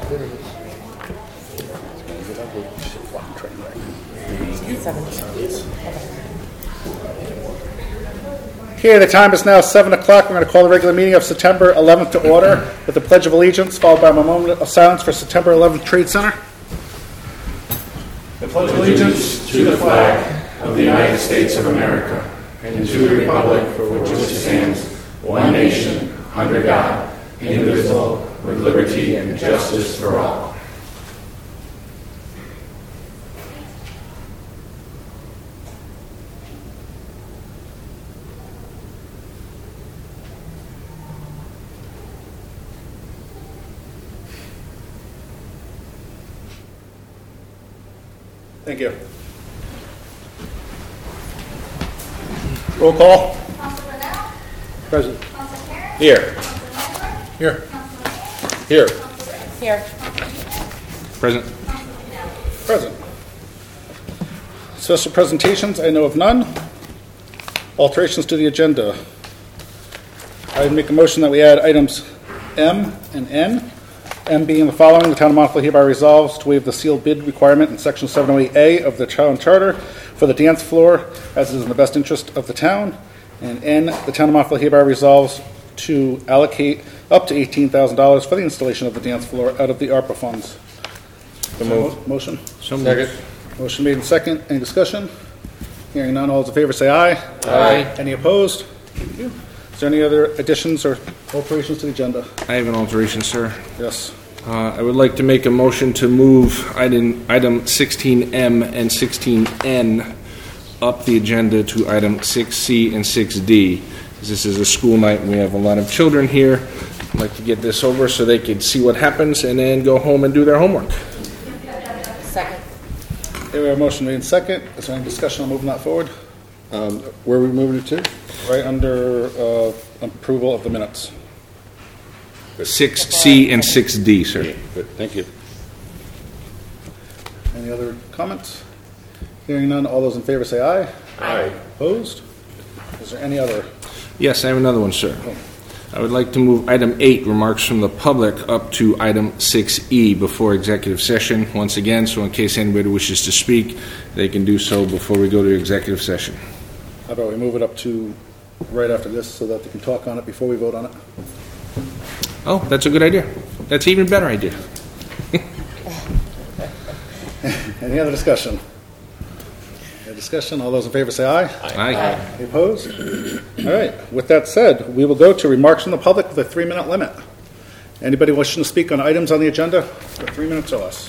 Okay, the time is now 7 o'clock. We're going to call the regular meeting of September 11th to order with the Pledge of Allegiance, followed by a moment of silence for September 11th Trade Center. I pledge allegiance to the flag of the United States of America and to the republic for which it stands, one nation, under God, indivisible, with liberty and justice for all. Thank you. Roll call. Councilor Liddell? Present. Councilor Harris? Here. Councilor Medler? Here. Councilor Here. Here. Present. Present. Special presentations, I know of none. Alterations to the agenda. I make a motion that we add items M and N. M being the following: the Town of Montville hereby resolves to waive the sealed bid requirement in Section 708A of the Town Charter for the dance floor, as it is in the best interest of the town. And N, the Town of Montville hereby resolves to allocate up to $18,000 for the installation of the dance floor out of the ARPA funds. Motion? Second. Motion made in second. Any discussion? Hearing none, all those in favor say aye. Aye. Any opposed? Thank you. Is there any other additions or alterations to the agenda? I have an alteration, sir. Yes. I would like to make a motion to move item 16M and 16N up the agenda to item 6C and 6D. This is a school night and we have a lot of children here. I'd like to get this over so they could see what happens and then go home and do their homework. Second. Okay, we have a motion made in second. Is there any discussion on moving that forward? Where are we moving it to? Right under approval of the minutes. 6C and 6D, sir. Good, thank you. Any other comments? Hearing none, all those in favor say aye. Aye. Opposed? Is there any other? Yes, I have another one, sir. I would like to move item 8, remarks from the public, up to item 6E before executive session. Once again, so in case anybody wishes to speak, they can do so before we go to executive session. How about we move it up to right after this so that they can talk on it before we vote on it? Oh, that's a good idea. That's an even better idea. Any other discussion? Any discussion? All those in favor say aye. Aye. Any opposed? All right. With that said, we will go to remarks from the public with a 3-minute limit. Anybody wishing to speak on items on the agenda for 3 minutes or less?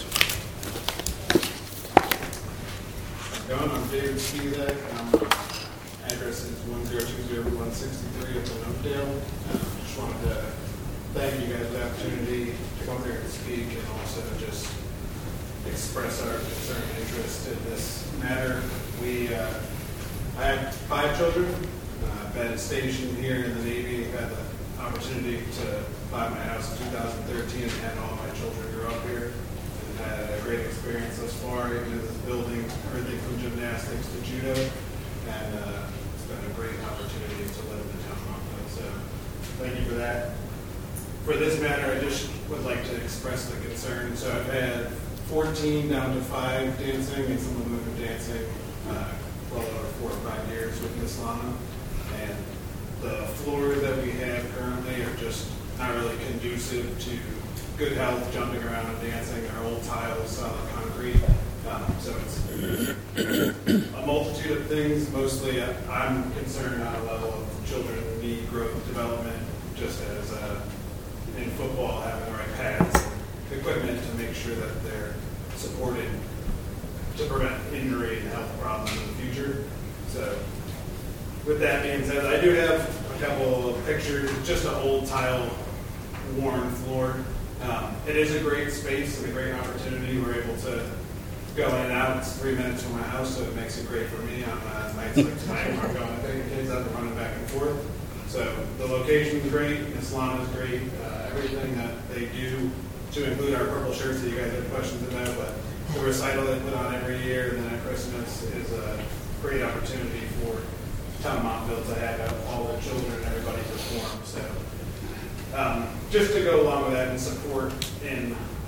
I'm David Spizak. Address is 1020 163 of Oakdale. Just wanted to thank you guys for the opportunity to come here and speak and also just express our concern and interest in this matter. I have 5 children. I've been stationed here in the Navy. I've had the opportunity to buy my house in 2013 and had all my children grow up here. And had a great experience thus far, even in this building, everything from gymnastics to judo. And it's been a great opportunity to live in the town of Montville. So thank you for that. For this matter, I just would like to express the concern. So I've had 14 down to 5 dancing, and some of them have been dancing well over 4 or 5 years with Miss Lana. And the floors that we have currently are just not really conducive to good health, jumping around and dancing. They're old tiles, solid concrete. So it's a multitude of things. Mostly I'm concerned on a level of children need growth development, just as in football, having the right pads and equipment to make sure that they're supported to prevent injury and health problems in the future. So with that being said, I do have a couple of pictures, just an old tile worn floor. It is a great space and a great opportunity. We're able to go in and out. It's 3 minutes from my house, so it makes it great for me on nights like tonight when I'm going to take the kids out and running back and forth. So the location is great. Miss Lana's great. Everything that they do, to include our purple shirts that you guys have questions about, but the recital they put on every year and then at Christmas is a great opportunity for Town of Montville to have all the children and everybody perform. So just to go along with that and support in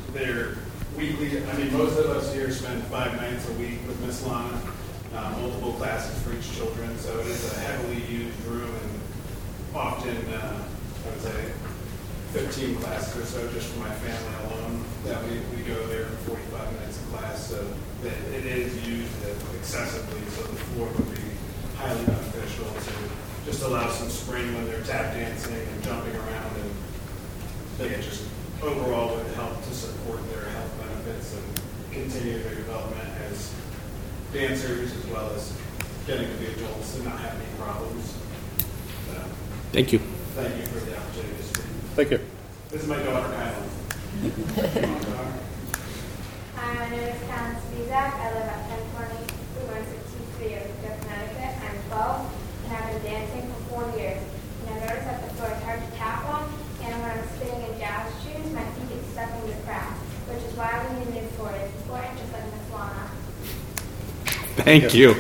they're weekly. I mean, most of us here spend 5 nights a week with Miss Lana, multiple classes for each children. So it is a heavily used room, and often, I would say, 15 classes or so just for my family alone. That we go there for 45 minutes of class. So that it is used excessively. So the floor would be highly beneficial to just allow some spring when they're tap dancing and jumping around, and they just overall would help to support their health benefits and continue their development as dancers, as well as getting to be adults and not have any problems. So, Thank you. thank you for the opportunity to speak. Thank you. This is my daughter, Kyla. Hi, my name is Callan Spizak. I live at 1020 Route 163 of Connecticut. I'm 12 and I've been dancing for 4 years. And I noticed that the floor is hard to tap on, and when I'm sitting in jazz shoes, my feet get stuck in the cracks, which is why we need a new floor. It's important, just like Miss Lana. Thank you.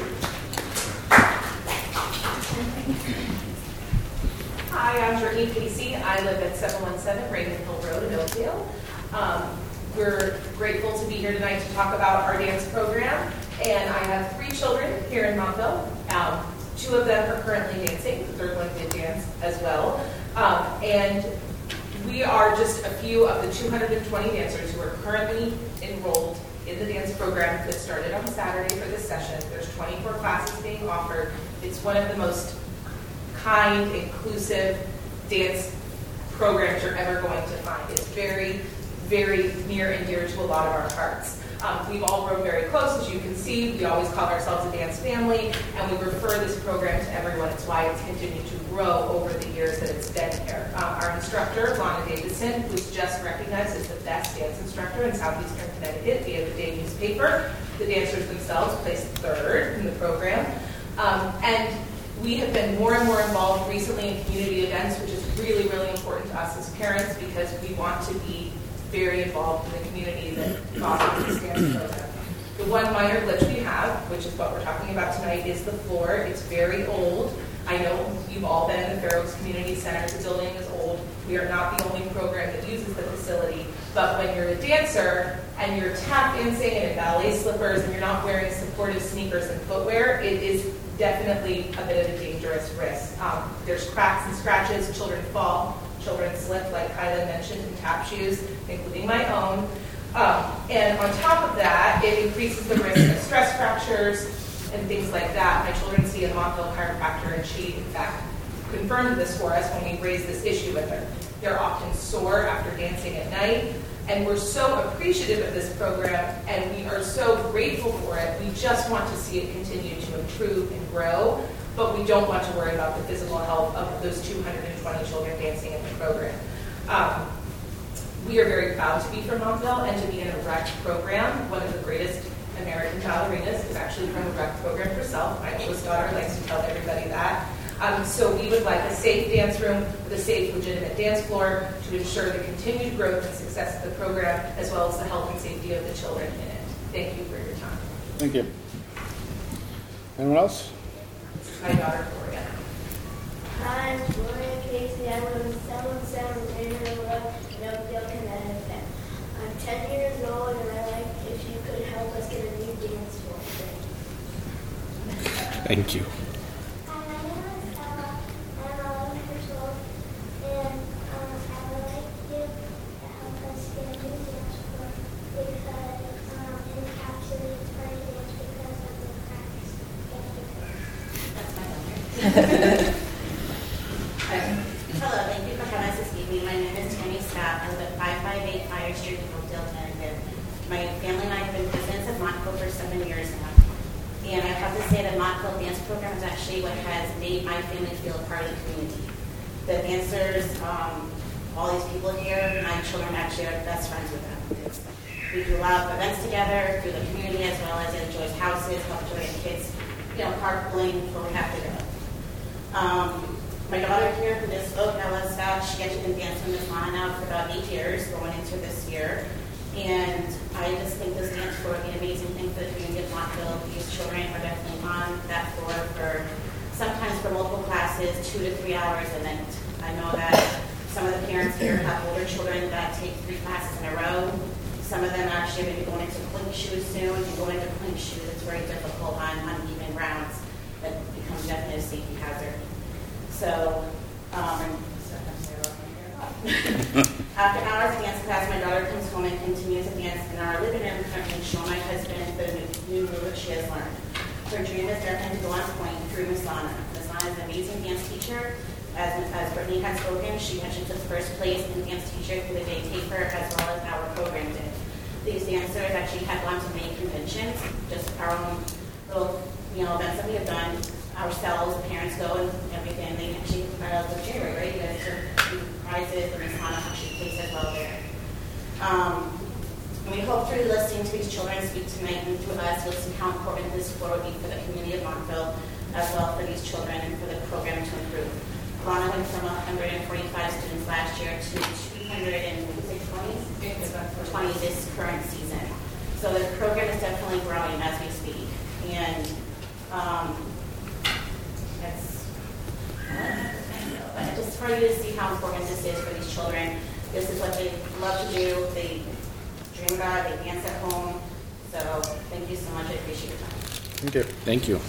Hi, I'm Jordan Casey. I live at 717 Raven Hill Road in Oakdale. We're grateful to be here tonight to talk about our dance program. And I have 3 children here in Montville. 2 of them are currently dancing. The third one did dance as well. And we are just a few of the 220 dancers who are currently enrolled in the dance program that started on Saturday for this session. There's 24 classes being offered. It's one of the most kind, inclusive dance programs you're ever going to find. It's very, very near and dear to a lot of our hearts. We've all grown very close, as you can see. We always call ourselves a dance family, and we refer this program to everyone. It's why it's continued to grow over the years that it's been here. Our instructor, Lana Davidson, who's just recognized as the best dance instructor in Southeastern Connecticut via the Day newspaper. The dancers themselves placed 3rd in the program. And we have been more and more involved recently in community events, which is really, really important to us as parents because we want to be very involved in the community that fosters this dance program. The one minor glitch we have, which is what we're talking about tonight, is the floor. It's very old. I know you've all been in the Fair Oaks Community Center. The building is old. We are not the only program that uses the facility. But when you're a dancer and you're tap dancing and in ballet slippers and you're not wearing supportive sneakers and footwear, it is definitely a bit of a dangerous risk. There's cracks and scratches. Children fall. Children slip, like Kyla mentioned, in tap shoes, including my own. And on top of that, it increases the risk of stress fractures and things like that. My children see a Montville chiropractor, and she, in fact, confirmed this for us when we raised this issue with her. They're often sore after dancing at night, and we're so appreciative of this program, and we are so grateful for it. We just want to see it continue to improve and grow, but we don't want to worry about the physical health of those 220 children dancing in the program. We are very proud to be from Montville and to be in a rec program. One of the greatest American ballerinas is actually from a rec program herself. My oldest daughter likes to tell everybody that. So we would like a safe dance room with a safe, legitimate dance floor to ensure the continued growth and success of the program, as well as the health and safety of the children in it. Thank you for your time. Thank you. Anyone else? My daughter, Gloria. Hi, I'm Gloria Casey. I live in 717 Raven Road in Oakdale, Connecticut. I'm 10 years old, and I'd like if you could help us get a new dance floor. Thank you. Hi, my name is Ella. I'm 11 years old, and I would like you to help us get a new dance floor because it encapsulates our dance because of the cracks. That's my daughter. Hello, thank you for having us this evening. My name is Tammy Scott. I live at 558 Fire Street in Oakdale, Connecticut. My family and I have been residents of Montville for 7 years now. And I have to say that Montville Dance Program is actually what has made my family feel a part of the community. The dancers, all these people here, my children actually are best friends with them. We do a lot of events together through the community as well as at Joy's houses, help Joy and kids, carpooling where we have to go. My daughter here, who just spoke, Ella Scott, she actually been dancing with Lana now for about 8 years, going into this year. And I just think this dance floor would be an amazing thing for the community of Montville. These children are definitely on that floor for sometimes for multiple classes, 2 to 3 hours a night. I know that some of the parents here have older children that take 3 classes in a row. some of them actually are going to be going into clink shoes soon, and going into clink shoes is very difficult on uneven grounds that becomes definitely a safety hazard. So, after hours of dance class, my daughter comes home and continues to dance in our living room, currently showing my husband the new move that she has learned. Her dream is definitely to go on point through Miss Lana. Miss Lana is an amazing dance teacher. As Brittany had spoken, she mentioned took first place in dance teacher through the day taper as well as our program did. These dancers actually have gone to many conventions, just our own little events that we have done ourselves, the parents go and everything. They actually, with January, right? You guys took prizes, and Miss Lana actually placed as well there. And we hope through listening to these children speak tonight and through us, you'll see how important this floor will be for the community of Montville, as well for these children and for the program to improve. Lana went from 145 students last year to 220 this current season. So the program is definitely growing as we speak. And just for you to see how important this is for these children. This is what they love to do. They dream about it. They dance at home. So thank you so much. I appreciate your time. Thank you. Thank you.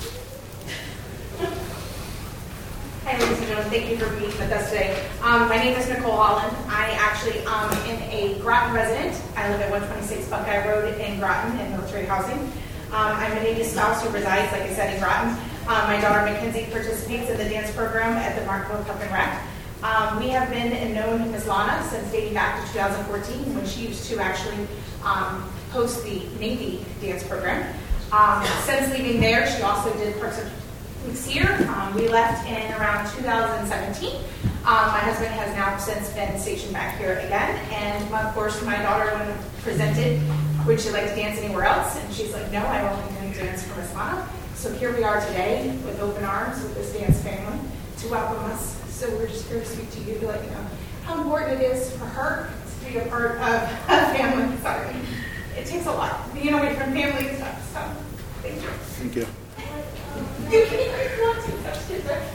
Hi, ladies and gentlemen. Thank you for being with us today. My name is Nicole Holland. I actually am a Groton resident. I live at 126 Buckeye Road in Groton in military housing. I'm a Navy spouse who resides, like I said, in Groton. My daughter Mackenzie participates in the dance program at the Markville Cup and Rec. We have been and known Ms. Lana since dating back to 2014 when she used to actually host the Navy dance program. Since leaving there, she also did Parks and Weeks here. We left in around 2017. My husband has now since been stationed back here again. And of course, my daughter, when presented, would she like to dance anywhere else? And she's like, no, I only can dance for Ms. Lana. So here we are today with open arms with this dance family to welcome us. So we're just here to speak to you to let you know how important it is for her to be a part of a family. Sorry. It takes a lot being away from family and stuff. So thank you. Thank you. You can not to touch it, right?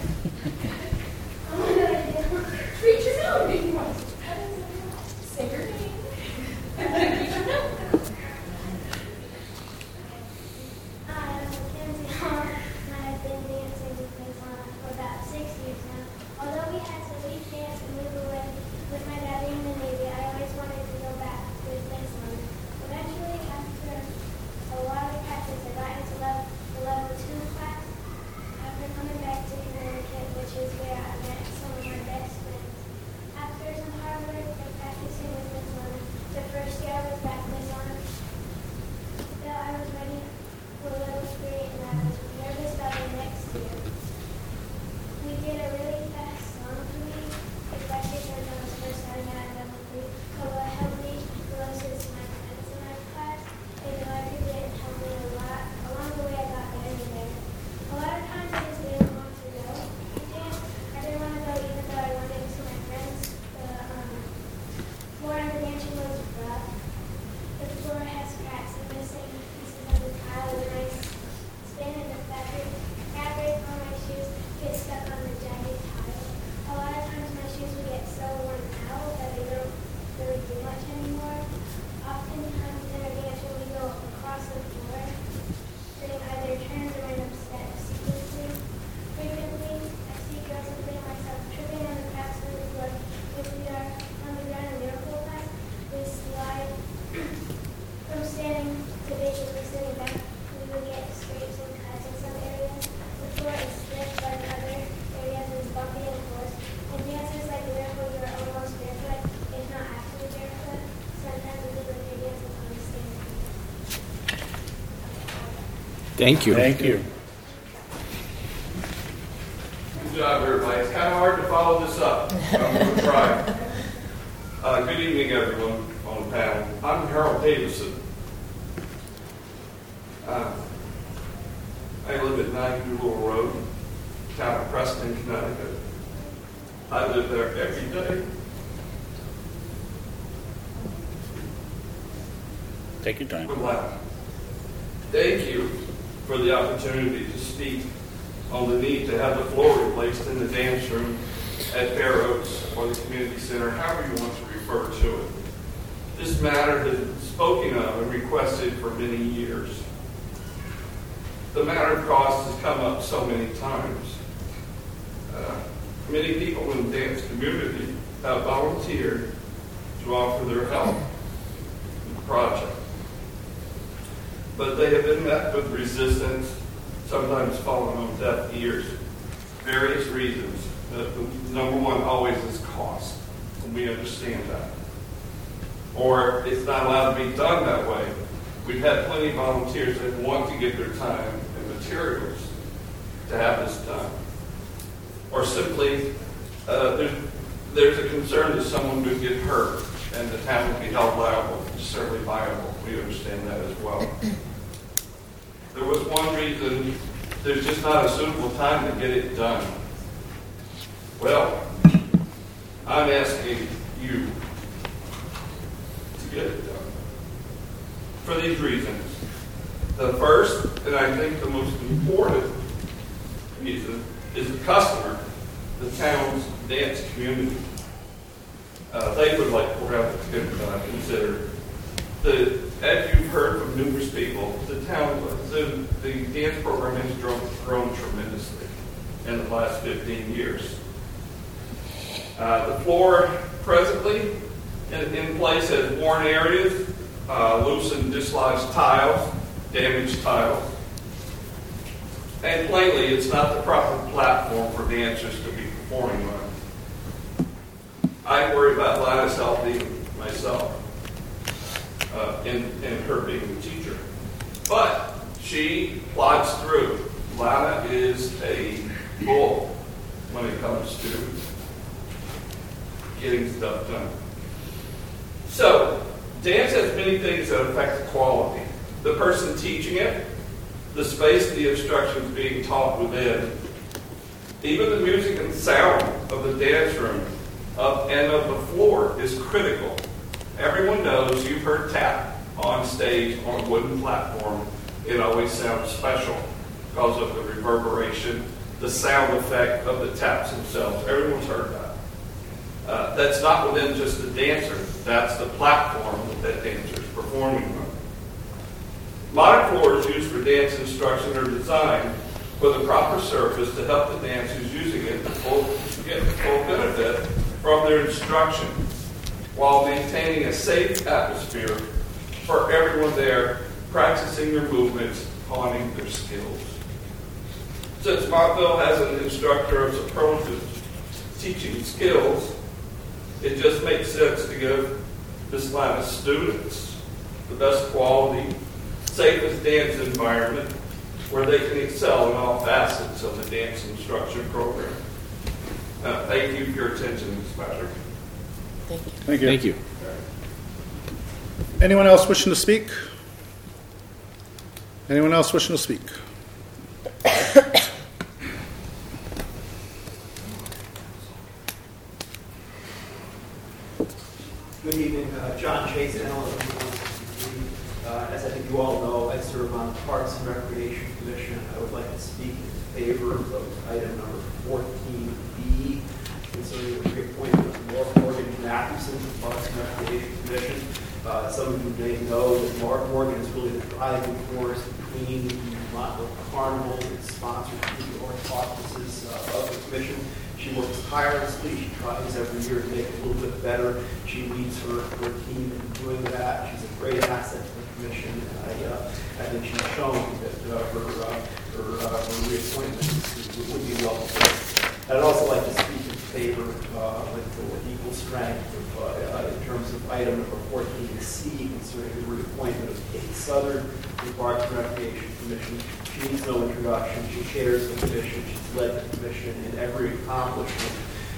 Reach your own if you want to. Say your name. I'm Mackenzie Hall, and I've been dancing with Ms. Lana for about 6 years now. Although we had to leave dance and move away with my dad in the Navy, I always wanted to go back with Ms. Lana. Eventually, after a lot of practice, I got into the level 2 class. After coming back to Connecticut, which is where I met some of my best friends. After some hard work and practicing with Ms. Lana, the first year I was back with Ms. Lana, still I was ready for level 3 and I was nervous about the next year. We did a really fast song for me, especially since I was first starting out at level 3. But what helped me the most is my friends in my class. They motivated and helped me a lot. Along the way I got better and better. A lot of times I just didn't want to go to dance. I didn't want to go even though I wanted to my friends. The floor in the dance room was rough. The floor has cracks and missing pieces of the tile when I spin in the fabric on my shoes get stuck on the jagged tile. A lot of times my shoes would get so worn out that they don't really do much anymore. Oftentimes in our dance room we go across the floor, doing either turns or random steps sequentially. Frequently, I see girls including myself tripping on the cracks of the floor. If we are on the ground in miracle class, we slide from standing to basically sitting back. We would get scrapes and cuts in some areas. The floor is stiff, but in other areas it's bumpy and coarse. In dances like the miracle, you are almost barefoot, if not actually barefoot. Sometimes we look like you're dancing on the stand. Thank you. Thank you. Good job, everybody. It's kind of hard to follow this up. I'm going to try. Good evening, everyone on the panel. I'm Harold Davison. I live at 9 Doolittle Road, town of Preston, Connecticut. I live there every day. Take your time. Thank you for the opportunity to speak on the need to have the floor replaced in the dance room at Fair Oaks or the community center, however you want to refer to it. This matter has been spoken of and requested for many years. The matter of cost has come up so many times. Many people in the dance community have volunteered to offer their help in the project. But they have been met with resistance, sometimes falling on deaf ears. Various reasons. The number one always is cost, and we understand that. Or it's not allowed to be done that way. We've had plenty of volunteers that want to give their time and materials to have this done. Or simply, there's a concern that someone would get hurt and the town would be held liable. It's certainly viable. We understand that as well. There was one reason: there's just not a suitable time to get it done. Well, I'm asking you to get it done for these reasons. The first, and I think the most important reason, is the customer, the town's dance community. They would like to have it considered. As you've heard from numerous people, the dance program has grown tremendously in the last 15 years. The floor presently in place has worn areas, loose and dislodged tiles, damaged tiles. And plainly, it's not the proper platform for dancers to be performing on. I worry about Lana's health even myself, in her being the teacher. But she plods through. Lana is a bull when it comes to getting stuff done. So, dance has many things that affect the quality. The person teaching it, the space the instructions being taught within, even the music and sound of the dance room and of the floor is critical. Everyone knows you've heard tap on stage on a wooden platform. It always sounds special because of the reverberation, the sound effect of the taps themselves. Everyone's heard that. That's not within just the dancer. That's the platform that dancer's performing on. Modern floors used for dance instruction are designed with a proper surface to help the dancers using it to get the full benefit from their instruction while maintaining a safe atmosphere for everyone there practicing their movements, honing their skills. Since Montville has an instructor of superlative teaching skills, it just makes sense to give this line of students the best quality, safest dance environment where they can excel in all facets of the dance instruction program. Thank you for your attention, Ms. Patrick. Thank you. Thank you. Anyone else wishing to speak? Anyone else wishing to speak? Good evening. John Chase, as I think you all know, I serve on the Parks and Recreation Commission. I would like to speak in favor of item number 14B, concerning the reappointment of Morgan Matheson to the Parks and Recreation Commission. Some of you may know that Morgan is really the driving force between the Montville Carnival and sponsors the North offices of the commission. She works tirelessly. She tries every year to make it a little bit better. She leads her team in doing that. She's a great asset to the commission. And I think she's shown that her reappointment would be well deserved. I'd also like to speak in favor with equal strength in terms of item number 14C concerning the reappointment of Kate Southern to the Parks and Recreation Commission. She needs no introduction. She chairs the commission. She's led the commission in every accomplishment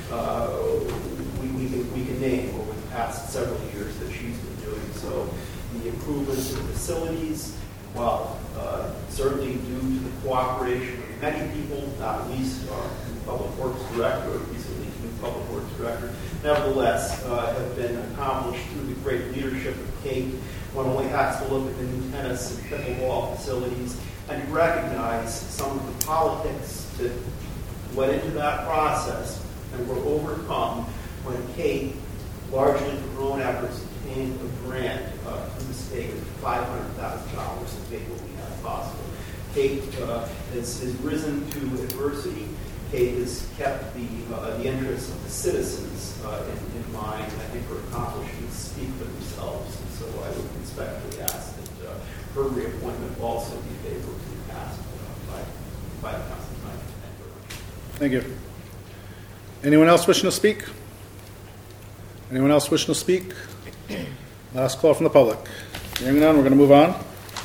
we can name over the past several years that she's been doing. So the improvements in the facilities, while certainly due to the cooperation of many people, not least our Public Works Director, recently new Public Works Director, nevertheless have been accomplished through the great leadership of Kate. One only has to look at the new tennis and pickleball facilities and recognize some of the politics that went into that process and were overcome when Kate, largely through her own efforts, obtain a grant from the state of $500,000 to make what we have possible. Kate has risen to adversity. Kate has kept the interests of the citizens in mind. I think her accomplishments speak for themselves. And so I would respectfully ask that her reappointment will also be favorably passed by the council tonight. Thank you. Anyone else wishing to speak? Anyone else wishing to speak? Last call from the public. Hearing none, we're going to move on.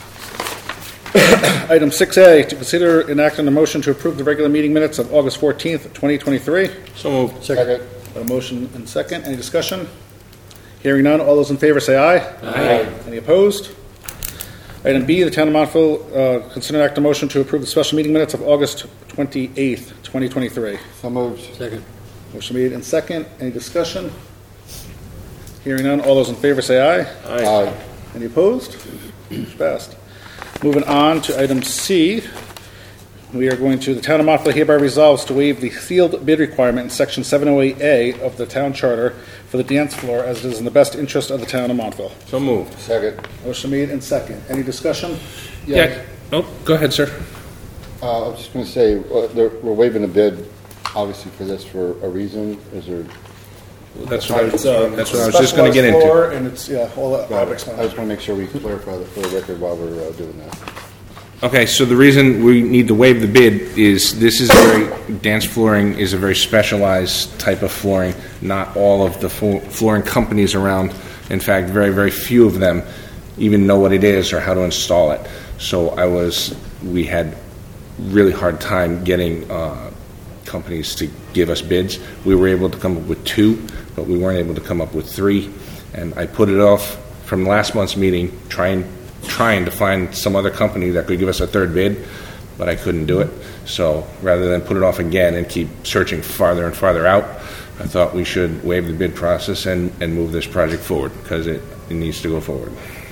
Item 6A, to consider and act on a motion to approve the regular meeting minutes of August 14th, 2023. So moved. Second. A motion and second. Any discussion? Hearing none, all those in favor say aye. Aye. Any opposed? Item B, the Town of Montville consider and act on a motion to approve the special meeting minutes of August 28th, 2023. So moved. Second. Motion made and second. Any discussion? Hearing none, all those in favor say aye. Aye. Any opposed? Passed. Moving on to item C, we are going to, the Town of Montville hereby resolves to waive the sealed bid requirement in Section 708A of the Town Charter for the dance floor as it is in the best interest of the Town of Montville. So moved. Second. Motion made and second. Any discussion? Yeah. Oh, go ahead, sir. I was just going to say, we're waiving a bid, obviously, for this for a reason. Is there? That's what I was just going to get into. Floor and it's, all that. I just want to make sure we clarify that for the record while we're doing that. Okay, so the reason we need to waive the bid is this is dance flooring is a very specialized type of flooring. Not all of the flooring companies around, in fact, very, very few of them even know what it is or how to install it. So we had really hard time getting companies to give us bids. We were able to come up with 2, but we weren't able to come up with 3. And I put it off from last month's meeting, trying to find some other company that could give us a 3rd bid, but I couldn't do it. So rather than put it off again and keep searching farther and farther out, I thought we should waive the bid process and move this project forward because it needs to go forward.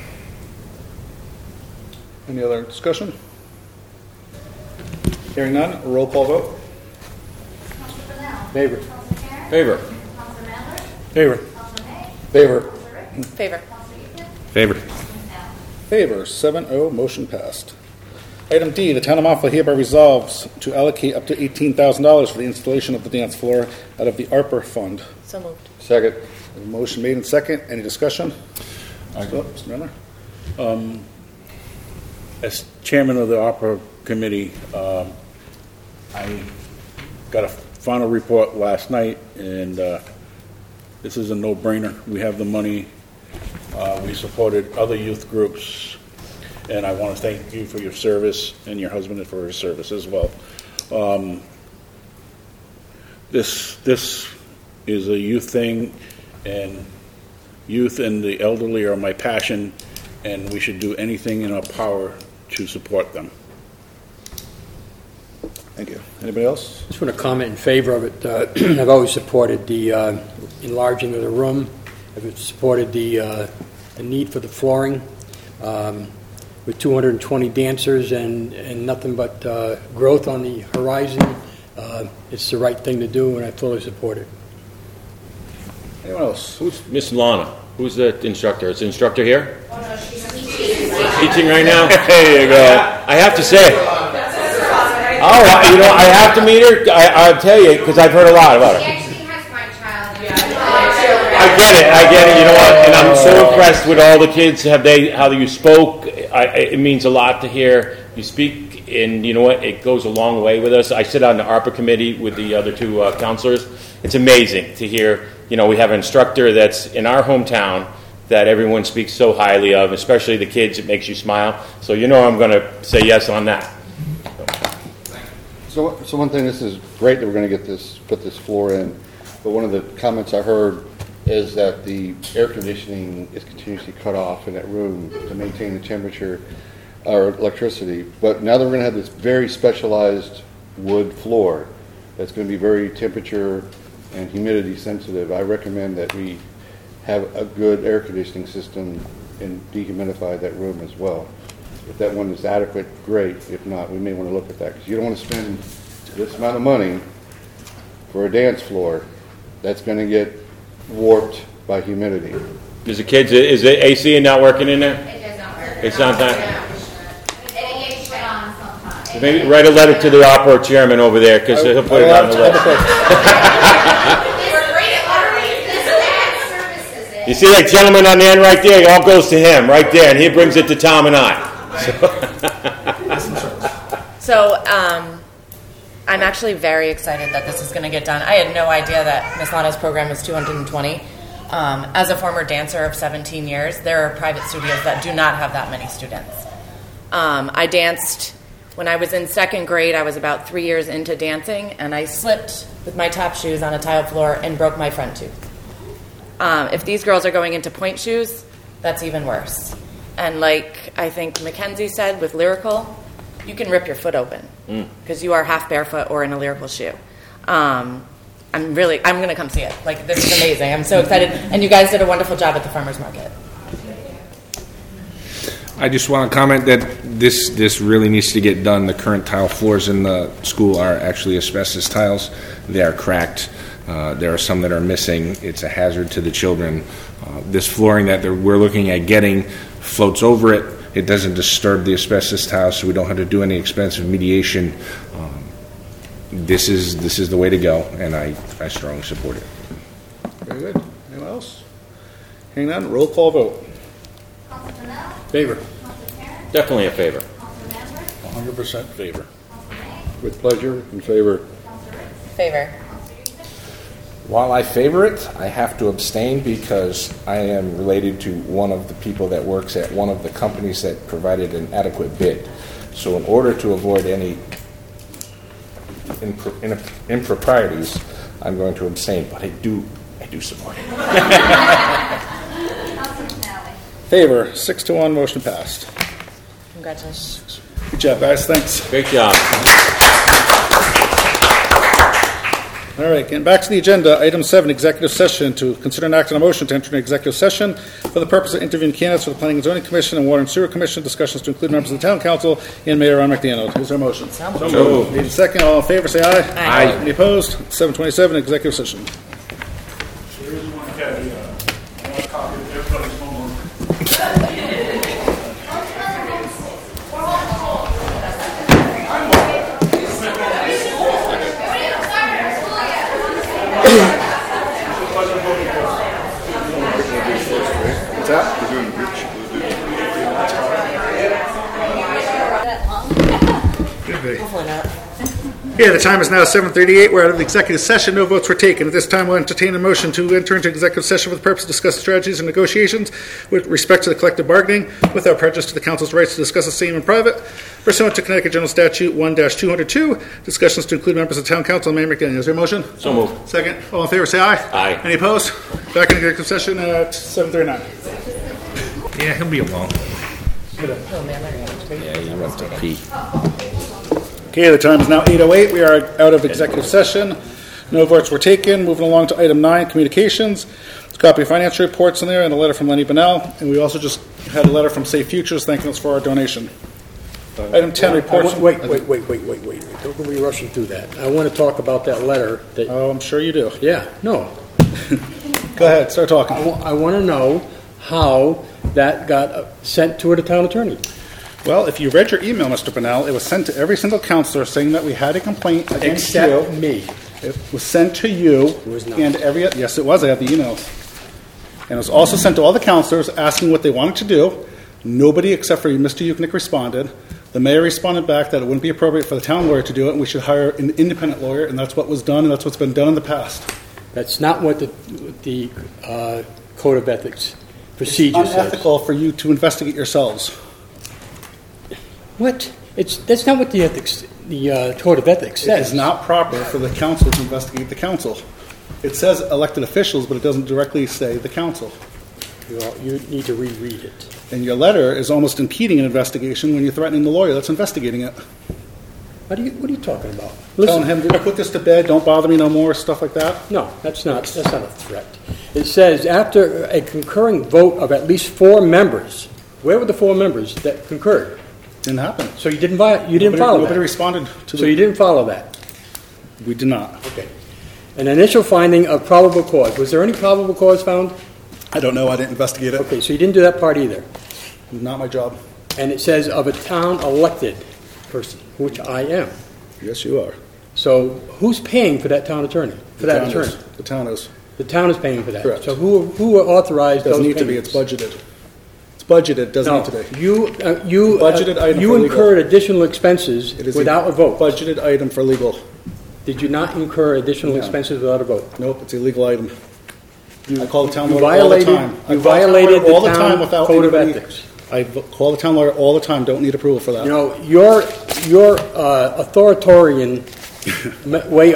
Any other discussion? Hearing none, roll call vote. Councilor Brunel. Favor. Councilor Karen. Favor. Councilor Mandler. Favor. Councilor May. Favor. Councilor Rick. Favor. Councilor Eaton. Favor. Councilor Al. Favor, 7-0, motion passed. Item D, the Town of Montville hereby resolves to allocate up to $18,000 for the installation of the dance floor out of the ARPA fund. So moved. Second. A motion made and second. Any discussion? Mr. Miller? As chairman of the opera committee, I got a final report last night, and this is a no-brainer. We have the money. We supported other youth groups, and I want to thank you for your service and your husband for his service as well. This is a youth thing, and youth and the elderly are my passion, and we should do anything in our power to support them. Thank you. Anybody else? I just want to comment in favor of it. I've always supported the enlarging of the room. I've supported the need for the flooring. With 220 dancers and nothing but growth on the horizon, it's the right thing to do, and I fully support it. Anyone else? Who's Miss Lana? Who's the instructor? Is the instructor here? Oh, no, she's Teaching right now? There you go. I have to say. Oh, I have to meet her. I'll tell you, because I've heard a lot about She her. actually has my child. I get it. You know what? And I'm so impressed with all the kids. How you spoke? It means a lot to hear you speak, and you know what? It goes a long way with us. I sit on the ARPA committee with the other 2 counselors. It's amazing to hear. You know, we have an instructor that's in our hometown that everyone speaks so highly of, especially the kids. It makes you smile. So you know I'm going to say yes on that. So one thing, this is great that we're going to put this floor in, but one of the comments I heard is that the air conditioning is continuously cut off in that room to maintain the temperature or electricity. But now that we're going to have this very specialized wood floor that's going to be very temperature and humidity sensitive, I recommend that we have a good air conditioning system and dehumidify that room as well. If that one is adequate, great. If not, we may want to look at that, because you don't want to spend this amount of money for a dance floor that's going to get warped by humidity. Is the kids, is the AC not working in there? It does not work. It's not that? It gets shut on sometimes. Maybe write a letter to the opera chairman over there, because he'll put it on the list. We're great at lotteries. This bad services. You see that gentleman on the end right there? It all goes to him, right there, and he brings it to Tom and I. So, I'm actually very excited that this is going to get done. I had no idea that Miss Lana's program was 220. As a former dancer of 17 years, there are private studios that do not have that many students. I danced when I was in second grade. I was about 3 years into dancing, and I slipped with my tap shoes on a tile floor and broke my front tooth. If these girls are going into point shoes, that's even worse. And like I think Mackenzie said with Lyrical, you can rip your foot open because you are half barefoot or in a Lyrical shoe. I'm going to come see it. Like, this is amazing. I'm so excited. And you guys did a wonderful job at the farmer's market. I just want to comment that this really needs to get done. The current tile floors in the school are actually asbestos tiles. They are cracked. There are some that are missing. It's a hazard to the children. This flooring that we're looking at getting floats over it. It doesn't disturb the asbestos tiles, so we don't have to do any expensive mediation. This is the way to go, and I strongly support it. Very good. Anyone else? Hearing none, roll call vote. Favor. Definitely a favor. 100% favor. With pleasure, in favor. Favor. While I favor it, I have to abstain because I am related to one of the people that works at one of the companies that provided an adequate bid. So in order to avoid any improprieties, I'm going to abstain, but I do support it. Favor, 6-1, motion passed. Congratulations. Good job, guys. Thanks. Great job. All right, getting back to the agenda, item 7, executive session, to consider and act on a motion to enter an executive session for the purpose of interviewing candidates for the Planning and Zoning Commission and Water and Sewer Commission, discussions to include members of the Town Council and Mayor Ron McDaniel. Is there a motion? So moved. Need a second. All in favor, say aye. Aye. Any opposed? 7:27, executive session. There is one caveat. I want a copy of everybody's homework. What's that? Could be. Hopefully not. Yeah, the time is now 7:38. We're out of the executive session. No votes were taken. At this time, we'll entertain a motion to enter into executive session for the purpose of discussing strategies and negotiations with respect to the collective bargaining without prejudice to the council's rights to discuss the same in private. Pursuant to Connecticut General Statute 1-202, discussions to include members of the Town Council and Mayor McDaniel. Is there a motion? So moved. Second. All in favor, say aye. Aye. Any opposed? Back in executive session at 7:39. Yeah, he'll be along. Oh, man, Yeah, you went to pee. Okay, the time is now 8:08. We are out of executive session. No votes were taken. Moving along to item 9, communications. There's a copy of financial reports in there and a letter from Lenny Bonnell. And we also just had a letter from Safe Futures thanking us for our donation. Item 10, reports. Wait. Don't go be rushing through that. I want to talk about that letter. Oh, I'm sure you do. Yeah, no. Go ahead, start talking. I want to know how that got sent to the town attorney. Well, if you read your email, Mr. Bonnell, it was sent to every single counselor saying that we had a complaint against Except you. me. It was sent to you. It was not. And yes, it was. I have the emails. And it was also sent to all the counselors asking what they wanted to do. Nobody except for Mr. Yuknik responded. The mayor responded back that it wouldn't be appropriate for the town lawyer to do it, and we should hire an independent lawyer, and that's what was done, and that's what's been done in the past. That's not what the Code of Ethics procedure It's unethical for you to investigate yourselves. What? That's not what the Code of Ethics says. It is not proper for the council to investigate the council. It says elected officials, but it doesn't directly say the council. You need to reread it. And your letter is almost impeding an investigation when you're threatening the lawyer that's investigating it. What are you talking about? Telling him to put this to bed, don't bother me no more, stuff like that? No, that's not a threat. It says after a concurring vote of at least 4 members. Where were the 4 members that concurred? Didn't happen. So you didn't follow that. Nobody responded to So you didn't follow that. We did not. Okay. An initial finding of probable cause. Was there any probable cause found? I don't know. I didn't investigate it. Okay, so you didn't do that part either. Not my job. And it says of a town elected person, which I am. Yes, you are. So who's paying for that town attorney? For that attorney? The town is. The town is paying for that. Correct. So who authorized those Doesn't need payments? to be. It's budgeted. It's budgeted. Doesn't No, need to be. you Budgeted item you for legal. incurred additional expenses It is without a vote. Budgeted item for legal. Did you not incur additional No. expenses without a vote? Nope, it's a legal item. I call the town You lawyer all the violated- time. I you call the town violated lawyer all the the town time without code of anybody- ethics. Call the town lawyer all the time. Don't need approval for that. You know, your authoritarian way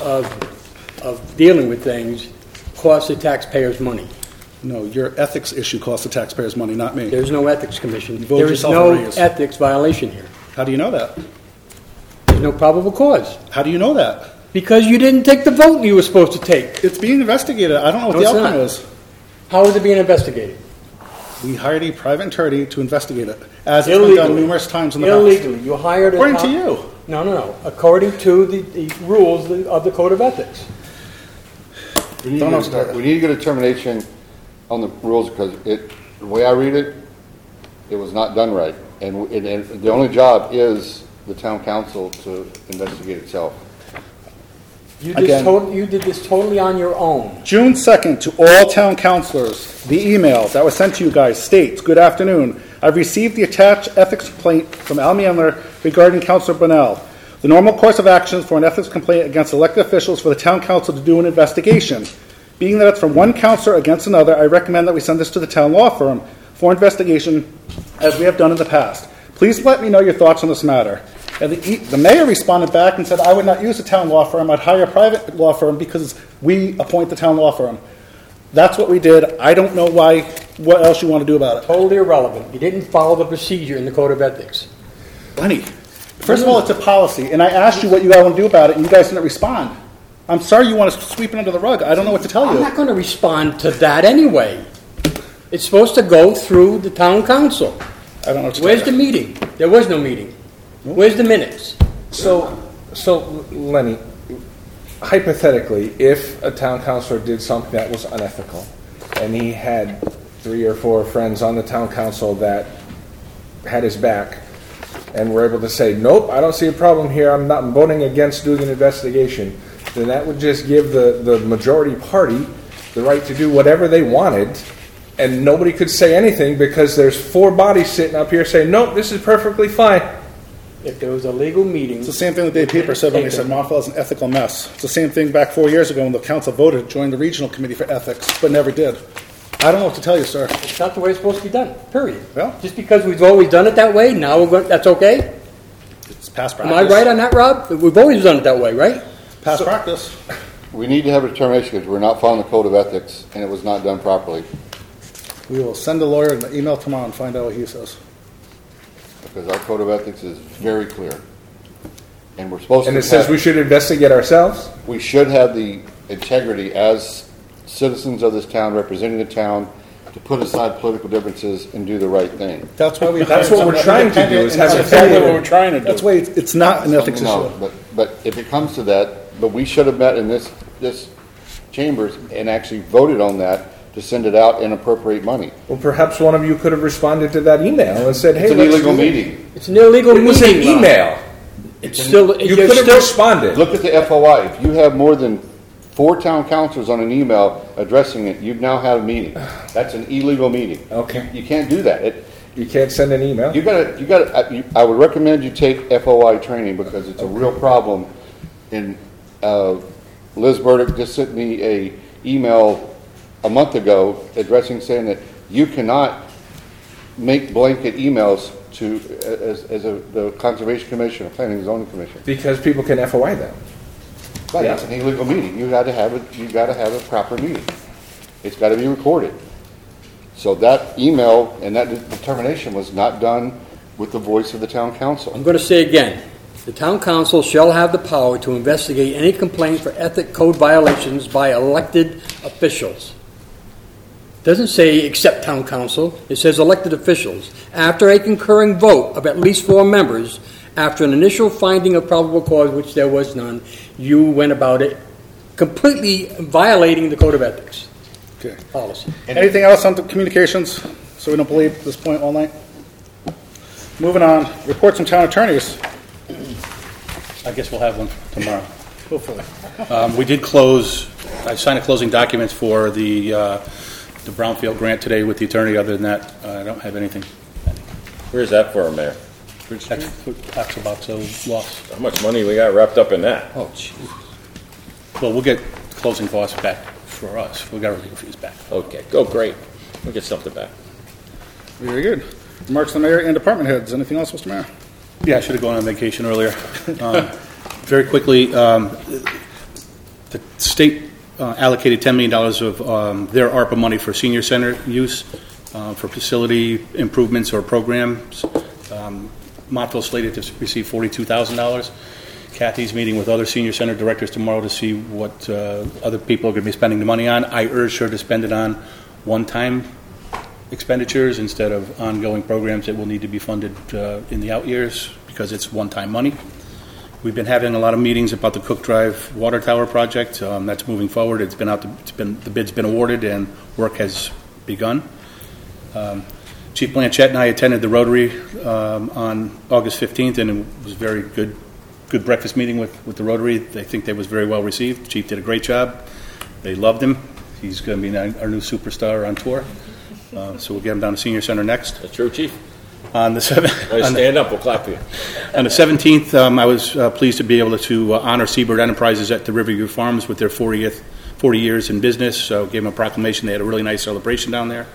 of dealing with things costs the taxpayers money. No, your ethics issue costs the taxpayers money, not me. There's no ethics commission. You voted There is yourself no a raise. ethics violation here. How do you know that? There's no probable cause. How do you know that? Because you didn't take the vote you were supposed to take. It's being investigated. I don't know what No, the it's outcome not. is. How is it being investigated? We hired a private attorney to investigate it, as it's been done numerous times in the past. Illegally. You hired a According to you. No. According to the rules of the Code of Ethics. We need Don't know to what to do. we need to get a determination on the rules because the way I read it, it was not done right. And the only job is the town council to investigate itself. You Again. did this totally on your own. June 2nd, to all town councilors, the email that was sent to you guys states, "Good afternoon. I've received the attached ethics complaint from Al Mandler regarding Councilor Bunnell. The normal course of action for an ethics complaint against elected officials for the town council to do an investigation. Being that it's from one councilor against another, I recommend that we send this to the town law firm for investigation, as we have done in the past. Please let me know your thoughts on this matter." And the mayor responded back and said, "I would not use a town law firm. I'd hire a private law firm because we appoint the town law firm." That's what we did. I don't know what else you want to do about it. Totally irrelevant. You didn't follow the procedure in the Code of Ethics. Lenny, first of all, it's a policy, and I asked you what you guys want to do about it, and you guys didn't respond. I'm sorry you want to sweep it under the rug. I don't know what to tell I'm you. not going to respond to that anyway. It's supposed to go through the town council. I don't know what to Where's tell the you. meeting? There was no meeting. Where's the minutes? So Lenny, hypothetically, if a town councilor did something that was unethical, and he had 3 or 4 friends on the town council that had his back, and were able to say, "Nope, I don't see a problem here. I'm not voting against doing an investigation," then that would just give the majority party the right to do whatever they wanted, and nobody could say anything because there's 4 bodies sitting up here saying, "Nope, this is perfectly fine." If there was a legal meeting... It's the same thing that Dave Pieper said when he said Montville is an ethical mess. It's the same thing back 4 years ago when the council voted to join the regional committee for ethics, but never did. I don't know what to tell you, sir. It's not the way it's supposed to be done, period. Well, Just because we've always done it that way, now that's okay? it's past Am practice. I right on that, Rob? We've always done it that way, right? Past practice. We need to have a determination because we're not following the Code of Ethics and it was not done properly. We will send the lawyer an email tomorrow and find out what he says. Because our Code of Ethics is very clear. And we're supposed And to it says we should investigate ourselves? we should have the integrity as citizens of this town, representing the town, to put aside political differences and do the right thing. That's why we. That's what we're trying to do, is have That's integrity. what we're trying to do. That's why it's not an ethics No, issue. but if it comes to that, but we should have met in this chambers and actually voted on that to send it out and appropriate money. Well, perhaps one of you could have responded to that email and said, "Hey, It's an let's illegal do it." meeting. It's an illegal It meeting. was an Rob. email. It's still... You you're could have still- responded. Look at the FOI. If you have more than 4 town councilors on an email addressing it, you now have a meeting. That's an illegal meeting. Okay. You can't do that. You can't send an email. I would recommend you take FOI training because it's a real problem. And Liz Burdick just sent me a email a month ago addressing saying that you cannot make blanket emails to the Conservation Commission or Planning and Zoning Commission. Because people can FOI them. But Yeah. it's an illegal meeting. You got to have a proper meeting. It's got to be recorded. So that email and that determination was not done with the voice of the town council. I'm going to say again, the town council shall have the power to investigate any complaint for ethic code violations by elected officials. It doesn't say except town council. It says elected officials. After a concurring vote of at least 4 members, after an initial finding of probable cause, which there was none, you went about it completely violating the Code of Ethics. Okay. policy. Anything else on the communications, so we don't believe this point all night? Moving on, reports from town attorneys. I guess we'll have one tomorrow. Hopefully. We did close, I signed a closing document for the Brownfield grant today with the attorney. Other than that, I don't have anything. Where's that for, Mayor? Axel loss. How much money we got wrapped up in that? Oh, jeez. Well, we'll get closing costs back for us. We'll get our legal fees back. Okay, go great. We'll get something back. Very good. Remarks from the mayor and department heads. Anything else, Mr. Mayor? Yeah, I should have gone on vacation earlier. Very quickly, the state allocated $10 million of their ARPA money for senior center use for facility improvements or programs. Montville slated to receive $42,000. Kathy's meeting with other senior center directors tomorrow to see what other people are going to be spending the money on. I urged her to spend it on one-time expenditures instead of ongoing programs that will need to be funded in the out years because it's one-time money. We've been having a lot of meetings about the Cook Drive water tower project. That's moving forward. The bid's been awarded and work has begun. Chief Blanchett and I attended the Rotary on August 15th, and it was a very good breakfast meeting with the Rotary. They think they was very well received. Chief did a great job. They loved him. He's going to be our new superstar on tour. So we'll get him down to Senior Center next. That's true, Chief. On the stand up, we'll clap for you. On the 17th, I was pleased to be able to honor Seabird Enterprises at the Riverview Farms with their 40 years in business. So gave them a proclamation. They had a really nice celebration down there.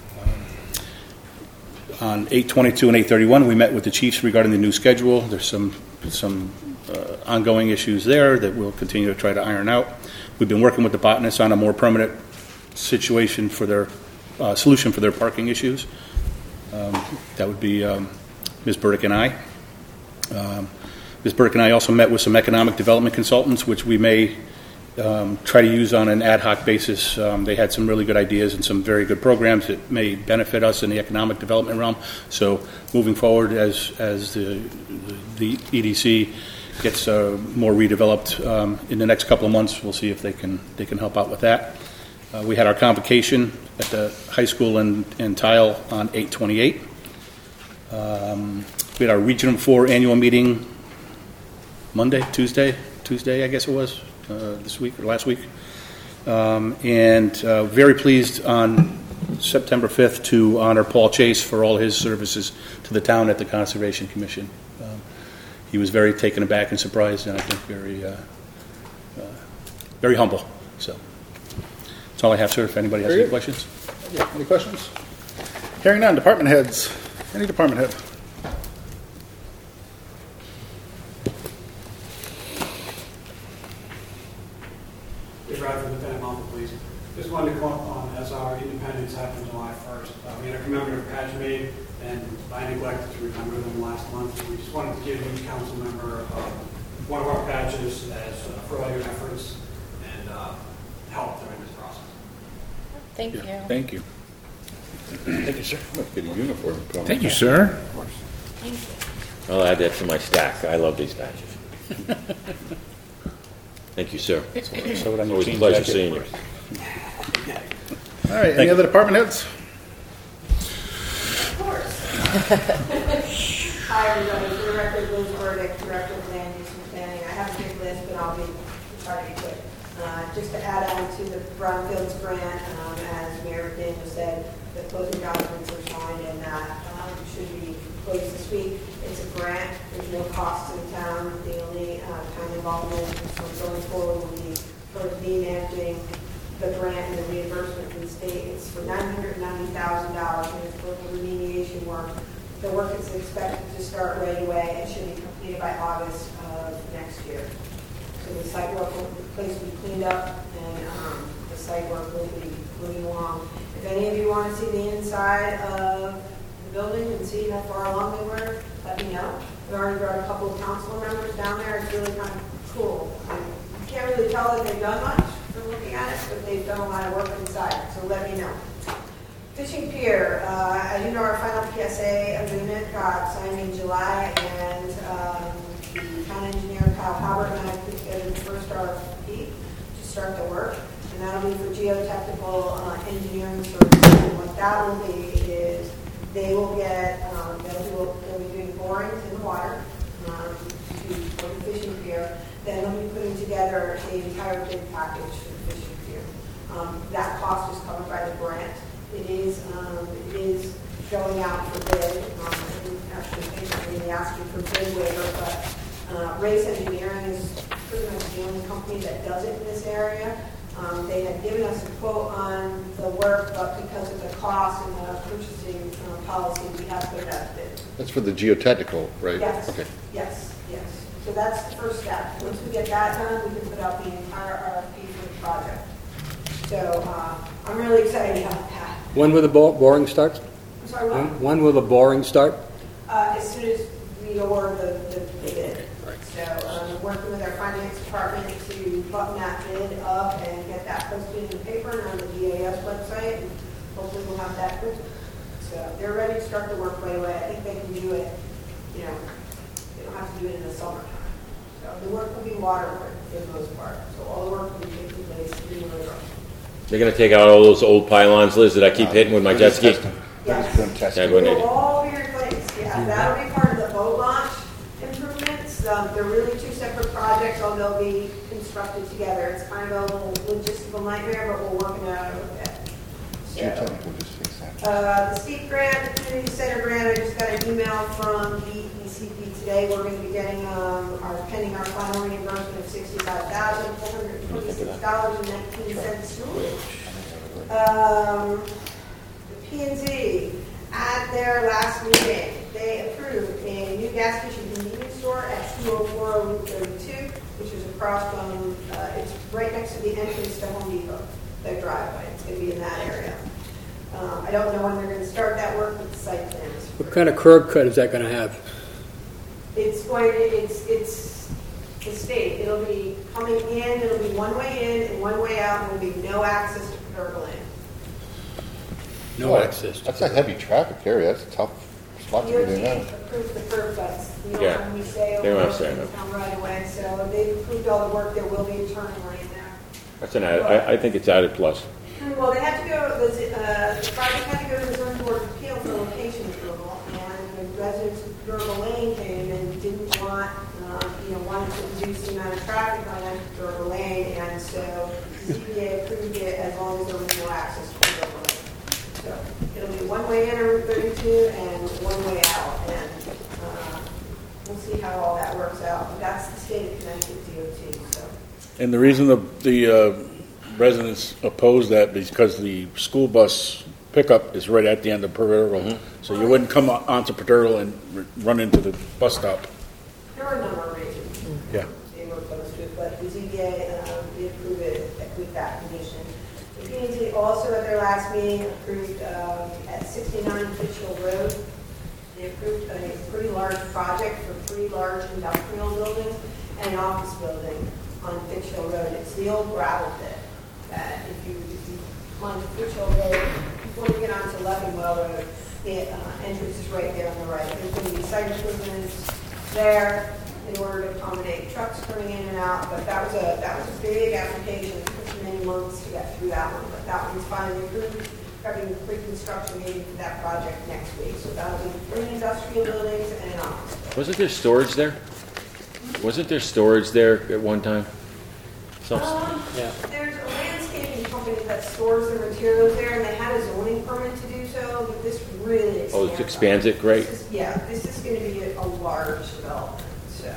On 8/22 and 8/31, we met with the chiefs regarding the new schedule. There's some ongoing issues there that we'll continue to try to iron out. We've been working with the botanists on a more permanent situation for their solution for their parking issues. That would be Ms. Burdick and I. Ms. Burdick and I also met with some economic development consultants, which we may try to use on an ad hoc basis. They had some really good ideas and some very good programs that may benefit us in the economic development realm. So moving forward, as the EDC gets more redeveloped in the next couple of months, we'll see if they can help out with that. We had our convocation at the high school in Tile on 8/28. We had our Region 4 annual meeting Tuesday, I guess it was. This week or last week, and very pleased on September 5th to honor Paul Chase for all his services to the town at the Conservation Commission. He was very taken aback and surprised, and I think very humble. So that's all I have, sir. If anybody has any questions. Yeah, any questions? Hearing none. Department heads. Any department head? Bradford, Lieutenant Monmouth, please. Just wanted to come up on as our independence happened July 1st. We had a commemorative patch made, and I neglected to remember them last month. We just wanted to give each council member one of our patches as for all your efforts and help during this process. Thank you. Thank you. Thank you, sir. Must get a uniform. Thank you, sir. Thank you. I'll add that to my stack. I love these patches. Thank you, sir. So it's always a pleasure seeing you. All right. Any other department heads? Of course. Hi, everybody. Director Liz Burdick, Director of Land Use and Planning. I have a big list, but I'll try to be quick. Just to add on to the Brownfields grant, as Mayor Daniel said, the closing documents are signed and that should be closed this week. It's a grant. There's no cost to the town. The only town involvement going forward will be for re-managing the grant and the reimbursement from the state. It's for $990,000 and it's for the remediation work. The work is expected to start right away and should be completed by August of next year. So the site work will be cleaned up and the site work will be moving along. If any of you want to see the inside of the building and see how far along they were, let me know. We already brought a couple of council members down there. It's really kind of cool. You can't really tell that they've done much from looking at it, but they've done a lot of work inside, so let me know. Fishing Pier, as you know, our final PSA agreement got signed in July, and the town engineer, Kyle Howard, and I put together the first RFP to start the work. and that'll be for geotechnical engineering services. And what that will be is they will get, they'll be doing borings in the water for the fishing pier. Then they'll be putting together the entire bid package for the fishing pier. That cost is covered by the grant. It is going out for bid. Actually, basically asking for bid waiver, but Race Engineering is pretty much the only company that does it in this area. They had given us a quote on the work, but because of the cost and the purchasing policy, we have to put it out to bid. That's for the geotechnical, right? Yes. Okay. Yes. So that's the first step. Once we get that done, we can put out the entire RFP for the project. So I'm really excited about that. When will the boring start? I'm sorry, what? When will the boring start? As soon as we award the bid. Right. So working with our finance department to button that bid up and get that posted in the paper and on the DAS website, and hopefully we'll have that good. So they're ready to start the work right away. I think they can do it, they don't have to do it in the summertime. So the work will be water work for the most part. So all the work will be taking place in the river. They're going to take out all those old pylons, Liz, that I keep hitting with my jet ski. Yes. Yeah, go ahead. They'll all be replaced. Yeah, that'll be part of the boat launch improvements. They're really two separate projects, although they'll be constructed together. It's kind of a little logistical nightmare, but we're working out a little bit. The STEEP grant, the Community Center grant, I just got an email from the ECP today. We're going to be getting pending our final reimbursement of $65,426.19. The P&Z, at their last meeting, they approved a new gas station convenience store at 204 Route 32, which is across from, it's right next to the entrance to Home Depot, their driveway. It's going to be in that area. I don't know when they're going to start that work, but the site plan is. What kind of curb cut is that going to have? It's the state. It'll be coming in, it'll be one way in and one way out, and there'll be no access to Perdue Lane. No access. That's a heavy traffic area. That's a tough spot to get in. DOT approved the curb cuts. Yeah. When we say They don't have to over say no. town right away, so they've approved all the work. There will be a turning lane there. That's an added, I think it's added plus. Well, they had to go, the project had to go to the zoning board of appeal for location approval, and the residents of Durga Lane came and didn't want, wanted to reduce the amount of traffic on that Durga Lane, and so ZBA approved it as long as there was no access to Durga Lane. So it'll be one way in on Route 32 and one way out, and we'll see how all that works out. But that's the state of Connecticut DOT. So. And the reason the residents oppose that is because the school bus pickup is right at the end of Perdue, so you wouldn't come onto Perdue and run into the bus stop. There are a number of reasons they were opposed to it, but the ZBA did approve it with that condition. The P&Z also at their last meeting approved at 69 Fitchhill Road. They approved a pretty large project for 3 large industrial buildings and an office building on Fitchhill Road. It's the old gravel pit. If you come on Fitchhill Road, before you get onto Leavenwell Road, the entrance is right there on the right. There's going to be site improvements there in order to accommodate trucks coming in and out. But that was a big application. It took many months to get through that one. But that one's finally approved. Having a pre-construction meeting for that project next week. So that'll be 3 industrial buildings and an office building. Wasn't there storage there? Wasn't there storage there at one time? Yeah. There's a landscaping company that stores the materials there, and they had a zoning permit to do so, but this really expands. Oh, it expands it? Great. This is going to be a large development. So,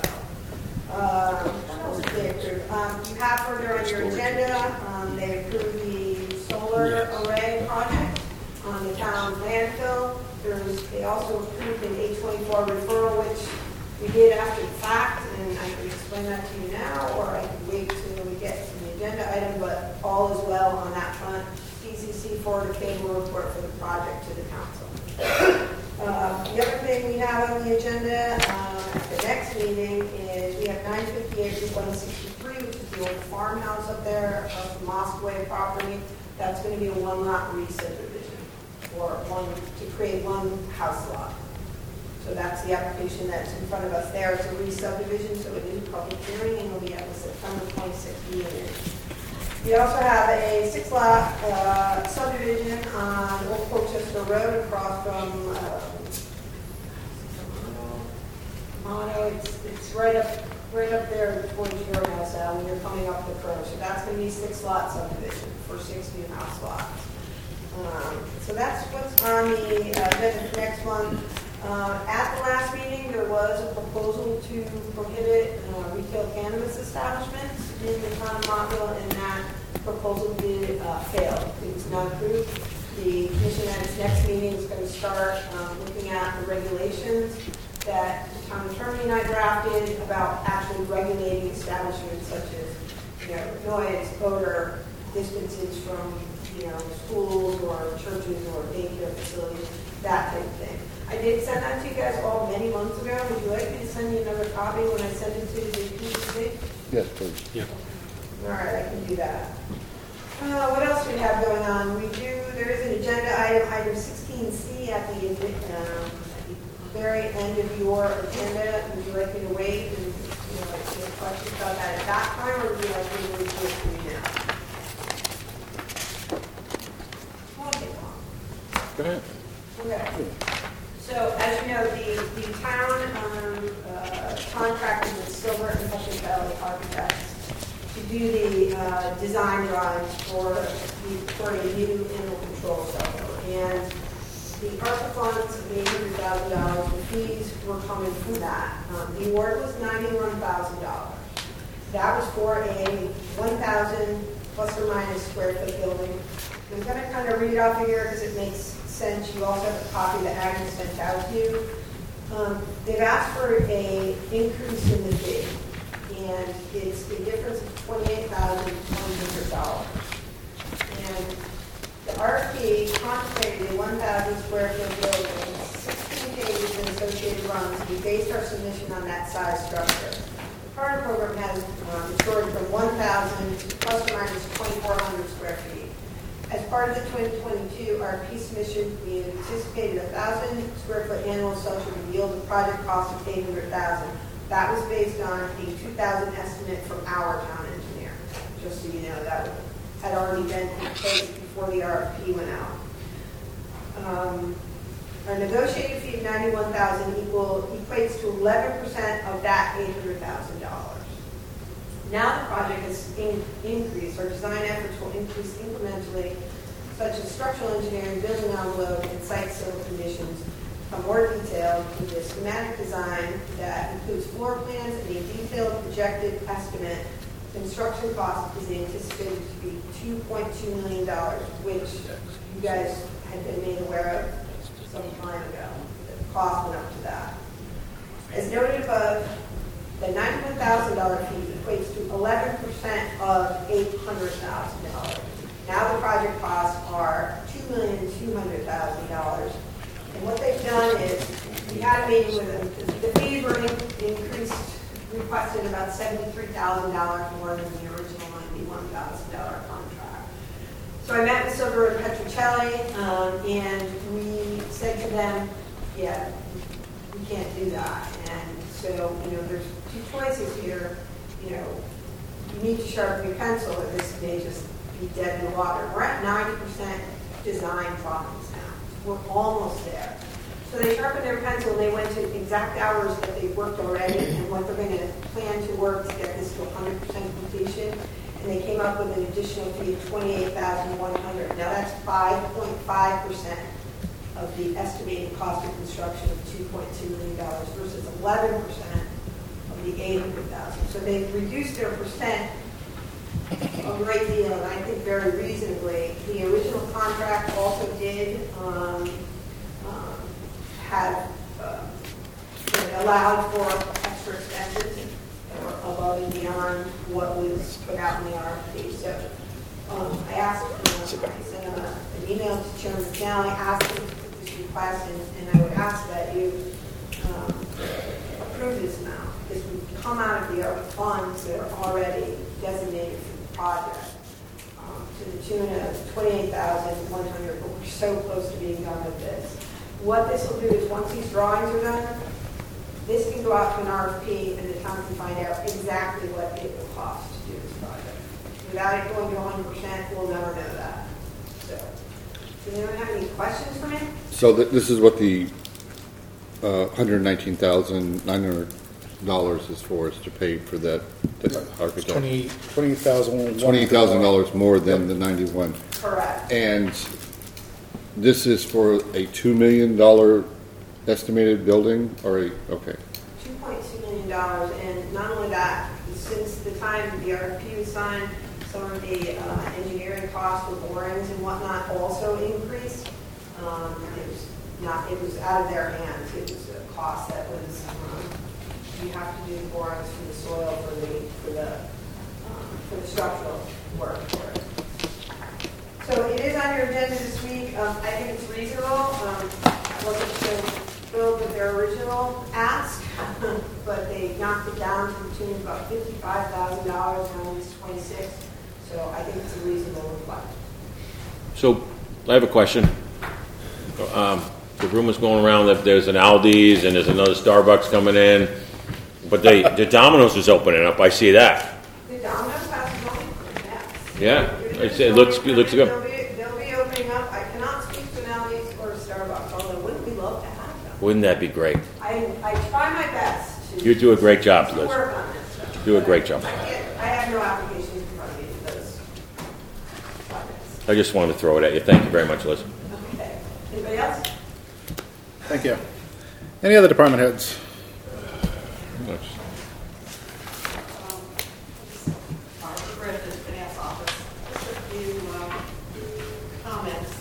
you have further on your agenda, they approved the solar array project on the town landfill. They also approved an 824 referral, which we did after the fact, and I can explain that to you now, or I can wait till we get to the agenda item, but all is well on that front. PCC forwarded a cable report for the project to the council. The other thing we have on the agenda at the next meeting is we have 958 Route 163, which is the old farmhouse up there of the Moskoway property. That's going to be a 1-lot re-subdivision, or to create 1 house lot. So that's the application that's in front of us there. It's a re-subdivision, so it is a public hearing, and it'll be at the September 26th meeting. We also have a 6-lot subdivision on Old Colchester Road across from Mono. It's right up there towards your house, Al, when you're coming up the curve. So that's going to be 6-lot subdivision for 60 house lots. So that's what's on the agenda for next month. At the last meeting, there was a proposal to prohibit retail cannabis establishments in the town of Montville, and that proposal did fail. It was not approved. The commission at its next meeting is going to start looking at the regulations that the town attorney and I drafted about actually regulating establishments such as, noise, odor, distances from, schools or churches or daycare facilities, that type of thing. I did send that to you guys all many months ago. Would you like me to send you another copy when I send it to the PCC? Yes, please. Yeah. All right, I can do that. What else do we have going on? There is an agenda item 16C at the very end of your agenda. Would you like me to wait and answer questions about that at that time, or would you like me to read it to you now? Go ahead. Okay. So, as you know, the town contracted with Silver and Valley Architects to do the design drawings for a new animal control shelter. And the ARPA funds of $800,000, the fees were coming from that. The award was $91,000. That was for a 1,000 plus or minus square foot building. I'm going to kind of read off of here because it makes sense. You also have a copy that Agnes sent out to you. They've asked for an increase in the fee, and it's the difference of $28,100. And the RFP contemplated a 1,000 square foot building, 16 pages and associated runs. We based our submission on that size structure. The current program has matured from 1,000 to plus or minus 2,400 square feet. As part of the 2022 RFP submission, we anticipated 1,000 square foot annual shelter would yield a project cost of $800,000. That was based on a 2,000 estimate from our town engineer. Just so you know, that had already been in place before the RFP went out. Our negotiated fee of $91,000 equates to 11% of that $800,000. Now the project has increased. Our design efforts will increase incrementally, such as structural engineering, building envelope, and site civil conditions, become more detailed with a schematic design that includes floor plans and a detailed projected estimate. Construction cost is anticipated to be $2.2 million, which you guys had been made aware of some time ago. The cost went up to that. As noted above, the $91,000 fee equates to 11% of $800,000. Now the project costs are $2,200,000. And what they've done is, we had a meeting with them. The fees were increased, requested about $73,000 more than the original $91,000 contract. So I met with Silver and Petrocelli, and we said to them, yeah, we can't do that. And so, there's two choices here. You need to sharpen your pencil, or this may just be dead in the water. We're at 90% design problems now. We're almost there. So they sharpened their pencil, and they went to exact hours that they've worked already and what they're going to plan to work to get this to 100% completion. And they came up with an additional fee of $28,100. Now that's 5.5% of the estimated cost of construction of $2.2 million versus 11% of the $800,000. So they've reduced their percent a great deal, and I think very reasonably. The original contract also did have allowed for extra expenses above and beyond what was put out in the RFP. So I asked, I sent an email to Chairman McNally asking for this request, and I would ask that you approve this amount, because we've come out of the ARPA funds that are already designated for the project to the tune of $28,100, but we're so close to being done with this. What this will do is, once these drawings are done, this can go out to an RFP, and the town can find out exactly what it will cost to do this project. without it going to 100%, we'll never know that. So, does anyone have any questions for me? So this is what the $119,900 is for, is to pay for that architect. $20,000 more than the 91. Correct. And this is for a $2 million estimated building, or okay. $2.2 million, and not only that, since the time the RFP was signed, some of the engineering costs for borings and whatnot also increased. It was out of their hands. It was a cost that was, you have to do the borings for the soil, for the structural work for it. So it is on your agenda this week. I think it's reasonable. I wasn't so thrilled with their original ask, but they knocked it down to the tune of about $55,000, now it's $26,000. So I think it's a reasonable request. So I have a question. The rumors going around that there's an Aldi's and there's another Starbucks coming in, but the Domino's is opening up. I see that. The Domino's has going, yes. Yeah, it looks good. They'll be opening up. I cannot speak to an Aldi's or a Starbucks, although wouldn't we love to have them? Wouldn't that be great? I try my best to You do a great job, Liz. work on this. You do a great job. I have no applications in front of me for those projects. I just wanted to throw it at you. Thank you very much, Liz. Okay. Anybody else? Thank you. Any other department heads? Griffith, Finance Office. Just a few comments.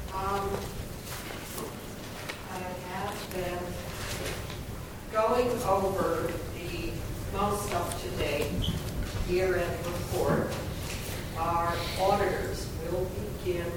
I have been going over the most up-to-date year-end report. Our auditors will begin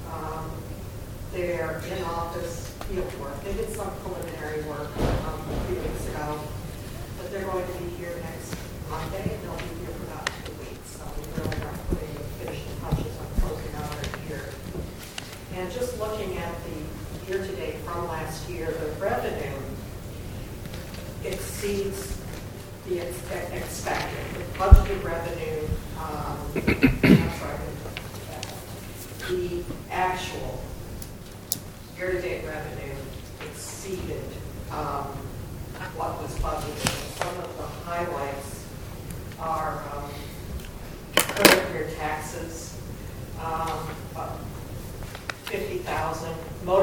their in-office field work. They did some preliminary work a few weeks ago, but they're going to be here next Monday, and they'll be here for about 2 weeks. So we really are putting the finishing touches on closing out our year. And just looking at the year-to-date from last year, the revenue exceeds the expected. The budgeted revenue, the actual year-to-date revenue exceeded what was budgeted. Some of the highlights are current year taxes, 50,000,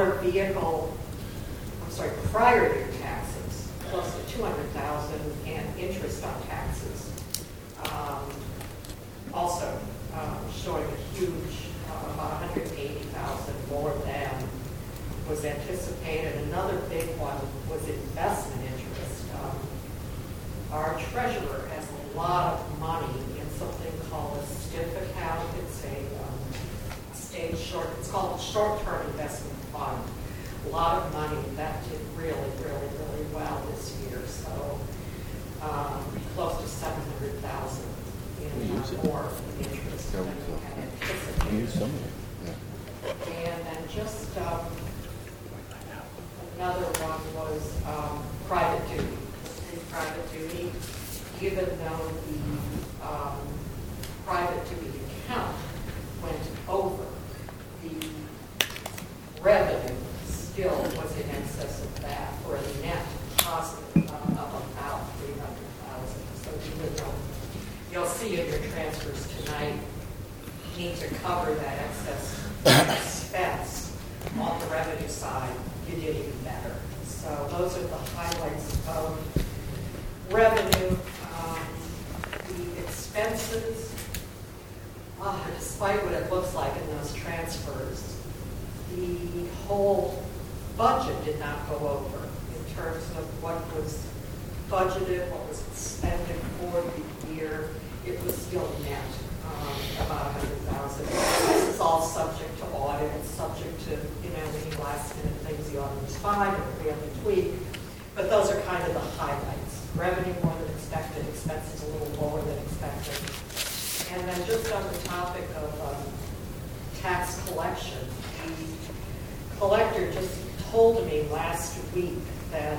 prior year taxes, close to 200,000, and interest on taxes. Also showing a huge, about 180,000 more than was anticipated. Another big one was investment interest. Our treasurer has a lot of money in something called a STIF account. It's it's called a short-term investment fund. A lot of money. That did really, really, really well this year. So close to 700,000 in more interest than we had anticipated. Use some of it. And then just another one was private duty. Private duty, even though the private duty account went over, the revenue still was in excess of that for a net positive of about 300,000. So even though you'll see in your transfers tonight, need to cover that excess expense on the revenue side, you did even better. So those are the highlights of revenue. The expenses, despite what it looks like in those transfers, the whole budget did not go over in terms of what was budgeted, what was expended for the year. It was still net. About 100,000. This is all subject to audit. It's subject to, any last minute things the auditors find and we have to tweak. But those are kind of the highlights. Revenue more than expected, expenses a little lower than expected. And then just on the topic of tax collection, the collector just told me last week that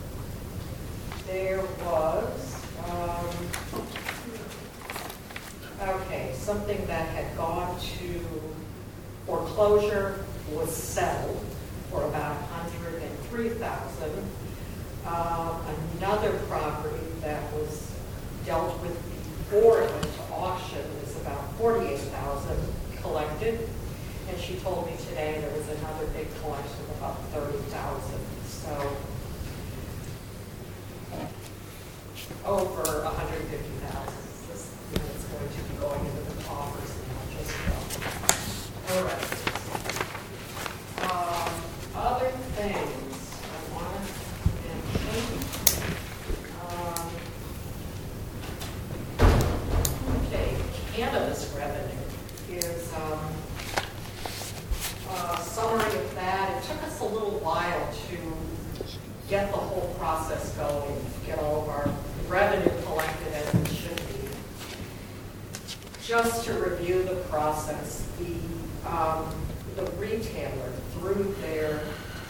there was Okay, something that had gone to foreclosure was settled for about $103,000. Another property that was dealt with before it went to auction was about $48,000 collected. And she told me today there was another big collection of about $30,000. So over $150,000. This, it's going to be going into the coffers and not just all right. Other things I want to mention. Okay, cannabis revenue is summary of that. It took us a little while to get the whole process going, get all of our revenue collected as it should be. Just to review the process, the retailer, through their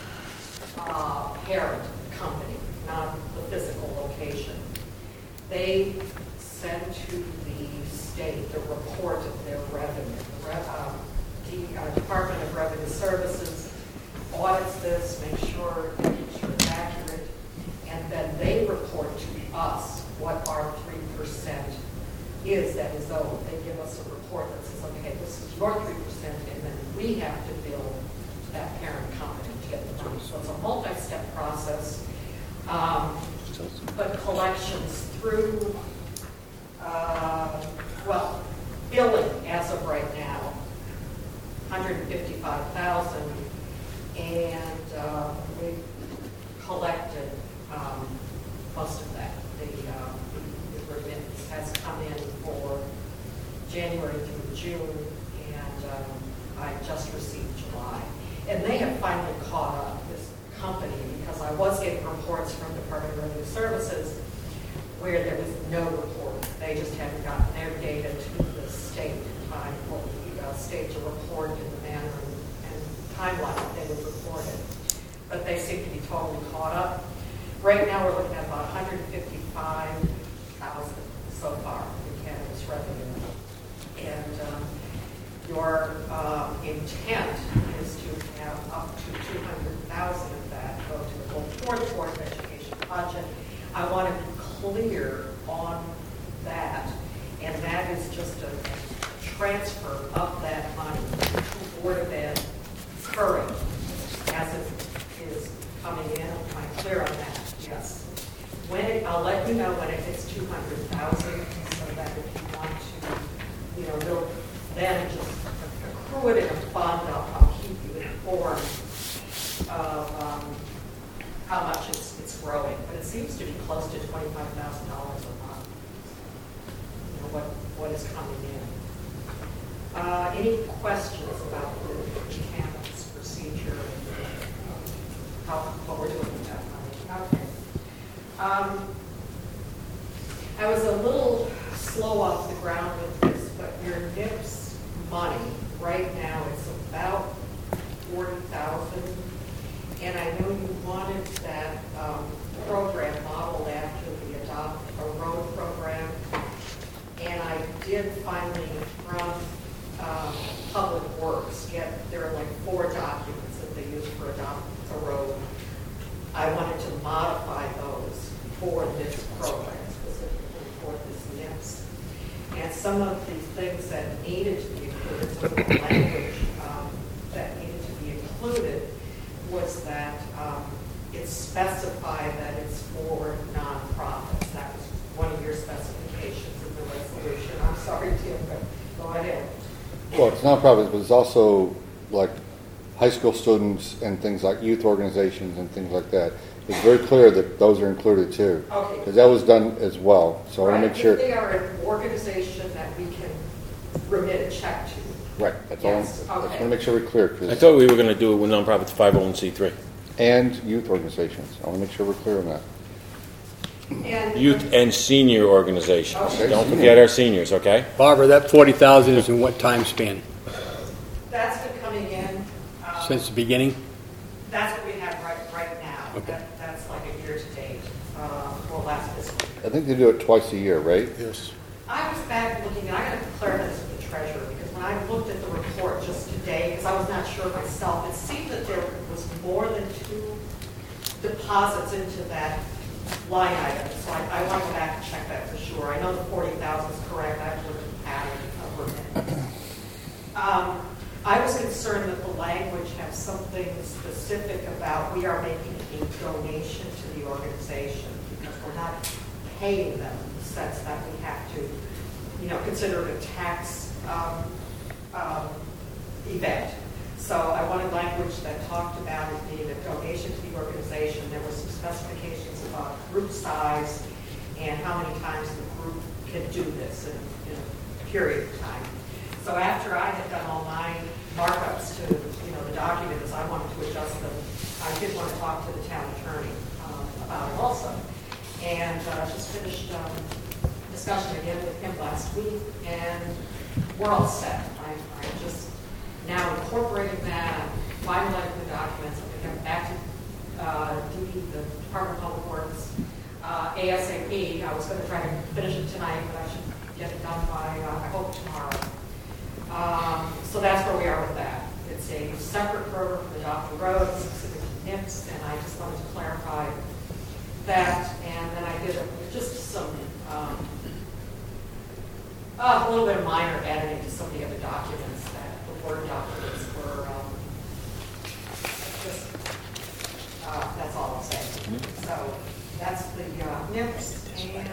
parent company, not the physical location, they send to the state the report of their revenue. The Department of Revenue Services audits this, makes sure it's accurate, and then they report to us what our 3% is that is owed. They give us a report that says, okay, this is your 3%, and then we have to bill that parent company to get the money. So it's a multi-step process. But collections through, billing as of right now, $155,000, and we collected most of that. The remittance has come in for January through June, and I just received July. And they have finally caught up, this company, because I was getting reports from Department of Revenue Services where there was no report. They just hadn't gotten their data to the state in time for the state to report in the manner and timeline that they would report it. But they seem to be totally caught up. Right now we're looking at about $155,000 so far in cannabis revenue. And your intent is to have up to $200,000 of that go to the Board of Education budget. I want to be clear on that, and that is just a transfer of that money to Board of Ed current as it is coming in. Am I clear on that? Yes. I'll let you know when it hits $200,000, so that if you want to, they'll then just accrue it in a fund. I'll keep you informed of how much it's growing. But it seems to be close to $25,000 a month. What is coming in? Any questions about the cannabis procedure? What we're doing with that money? Okay. I was a little slow off the ground with this, but your NIPS money right now it's about $40,000, and I know you wanted that program modeled after the Adopt a Road program, and I did finally from Public Works there are like 4 documents that they use for Adopt a Road. I wanted to modify those for this program, specifically for this NIPS. And some of the things that needed to be included, some of the language that needed to be included was that it's specified that it's for nonprofits. That was one of your specifications in the resolution. I'm sorry, Tim, but go ahead. Well, it's nonprofits, but it's also like high school students and things like youth organizations and things like that. It's very clear that those are included too. Okay. Because that was done as well. So I want to make sure. If they are an organization that we can remit a check to. Right. That's Yes. all. I just want to make sure we're clear. I thought we were going to do it with nonprofits 501c3. And youth organizations. I want to make sure we're clear on that. And Youth and senior organizations. Okay. Don't forget our seniors, okay? Barbara, that $40,000 is in what time span? that's been coming in. Since the beginning? That's what we have right now. Okay. That's like a year to date, or last fiscal year. I think they do it twice a year, right? Yes. I was back looking, and I got to declare this with the treasurer, because when I looked at the report just today, because I was not sure myself, it seemed that there was more than 2 deposits into that line item. So I want to go back and check that for sure. I know the 40,000 is correct. I've looked at the pattern of it. I was concerned that the language has something specific about we are making a donation to the organization, because we're not paying them in the sense that we have to, consider it a tax event. So I wanted language that talked about it being a donation to the organization. There were some specifications about group size and how many times the group can do this in a period of time. So after I had done all my markups to the documents, I wanted to adjust them. I did want to talk to the town attorney about it also. And just finished discussion again with him last week, and we're all set. I'm just now incorporating that, finalizing the documents. I'm going to get back to the Department of Public Works ASAP. I was going to try to finish it tonight, but I should get it done by, I hope, tomorrow. So that's where we are with that. It's a separate program for the Dr. Road, specific to NIPS, and I just wanted to clarify that. And then I did just some, a little bit of minor editing to some of the other documents, that the Word documents were just, that's all I'll say. So that's the NIPS, and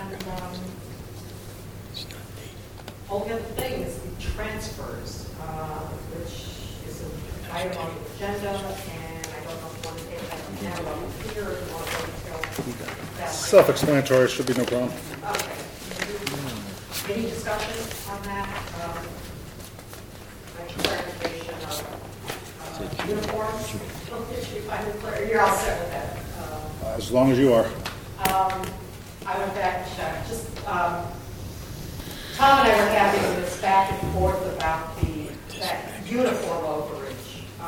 all the other thing is the transfers, which is an item on the agenda, and I don't know if you want to take that now on the computer, or if you want to go until that. Self-explanatory, should be no problem. Okay. Any discussion on that? Clarification of uniforms? You're all set with that. As long as you are. I went back and checked. Just Tom and I were having this back and forth about that uniform overage.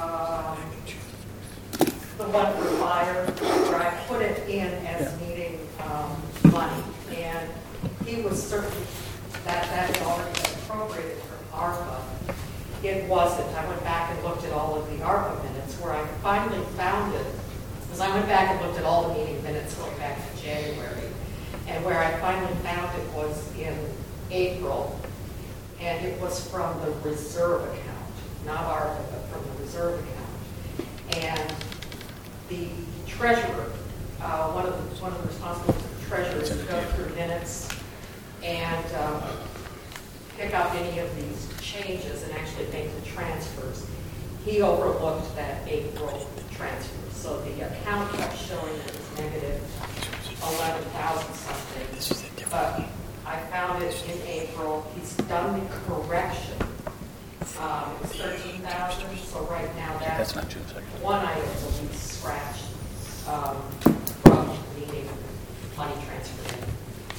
The one for fire, where I put it in as needing money, and he was certain that had already been appropriated for ARPA. It wasn't. I went back and looked at all of the ARPA minutes. Where I finally found it was I went back and looked at all the meeting minutes going back to January, and where I finally found it was in April, and it was from the reserve account, not ARPA, but from the reserve account. And the treasurer, one of the responsibilities of the treasurer is to go through minutes and pick up any of these changes and actually make the transfers. He overlooked that April transfer, so the account kept showing that it was negative 11,000 something. But I found it in April. He's done the correction. It was 13,000. So right now that's not June 2nd. One item will be scratched from needing money transferred in.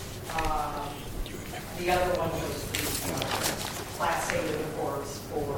The other one was the Class A uniforms for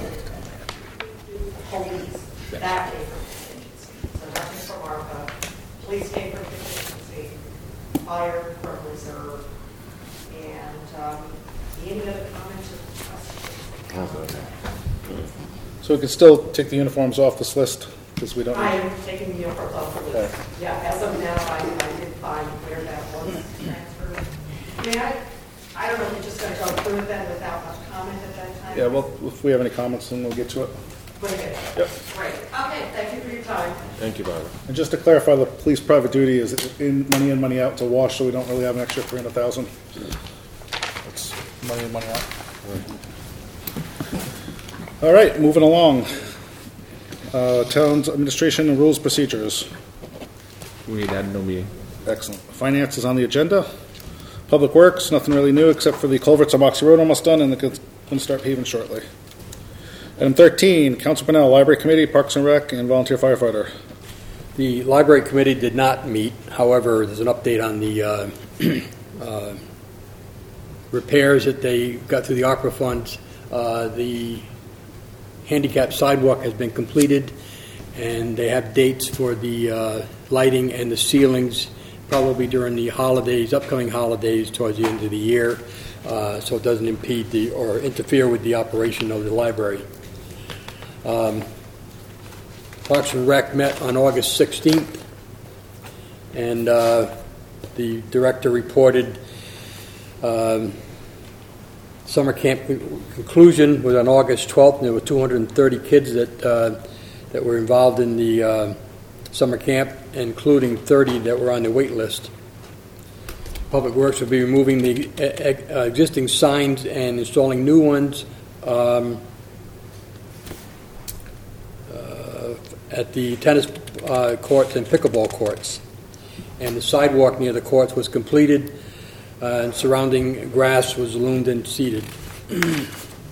police. That came from contingency. So nothing from ARPA. Police came from contingency. Fire from reserve. And any other comments or questions? So we could still take the uniforms off this list, because we don't. I am taking the uniforms off the list. Okay. Yeah, as of now, I did find where that was transferred. I mean, I don't know if you're just going to go through it then without much comment at that time. Yeah, well, if we have any comments, then we'll get to it. Bring it. Yep. Great. Okay, thank you for your time. Thank you, Barbara. And just to clarify, the police private duty is in, money out to wash, so we don't really have an extra 300,000. It's money in, money out. All right, moving along. Town's administration and rules procedures. We had no meeting. Excellent. Finance is on the agenda. Public Works, nothing really new except for the culverts on Moxie Road almost done, and they're going to start paving shortly. Item 13, Council Pennell, Library Committee, Parks and Rec, and Volunteer Firefighter. The Library Committee did not meet. However, there's an update on the repairs that they got through the ARPA funds. The handicap sidewalk has been completed, and they have dates for the lighting and the ceilings probably during the holidays, upcoming holidays towards the end of the year. so it doesn't impede or interfere with the operation of the library. Parks and Rec met on August 16th, and the director reported summer camp conclusion was on August 12th, and there were 230 kids that were involved in the summer camp, including 30 that were on the wait list. Public Works will be removing the existing signs and installing new ones at the tennis courts and pickleball courts. And the sidewalk near the courts was completed, and surrounding grass was loomed and seeded. The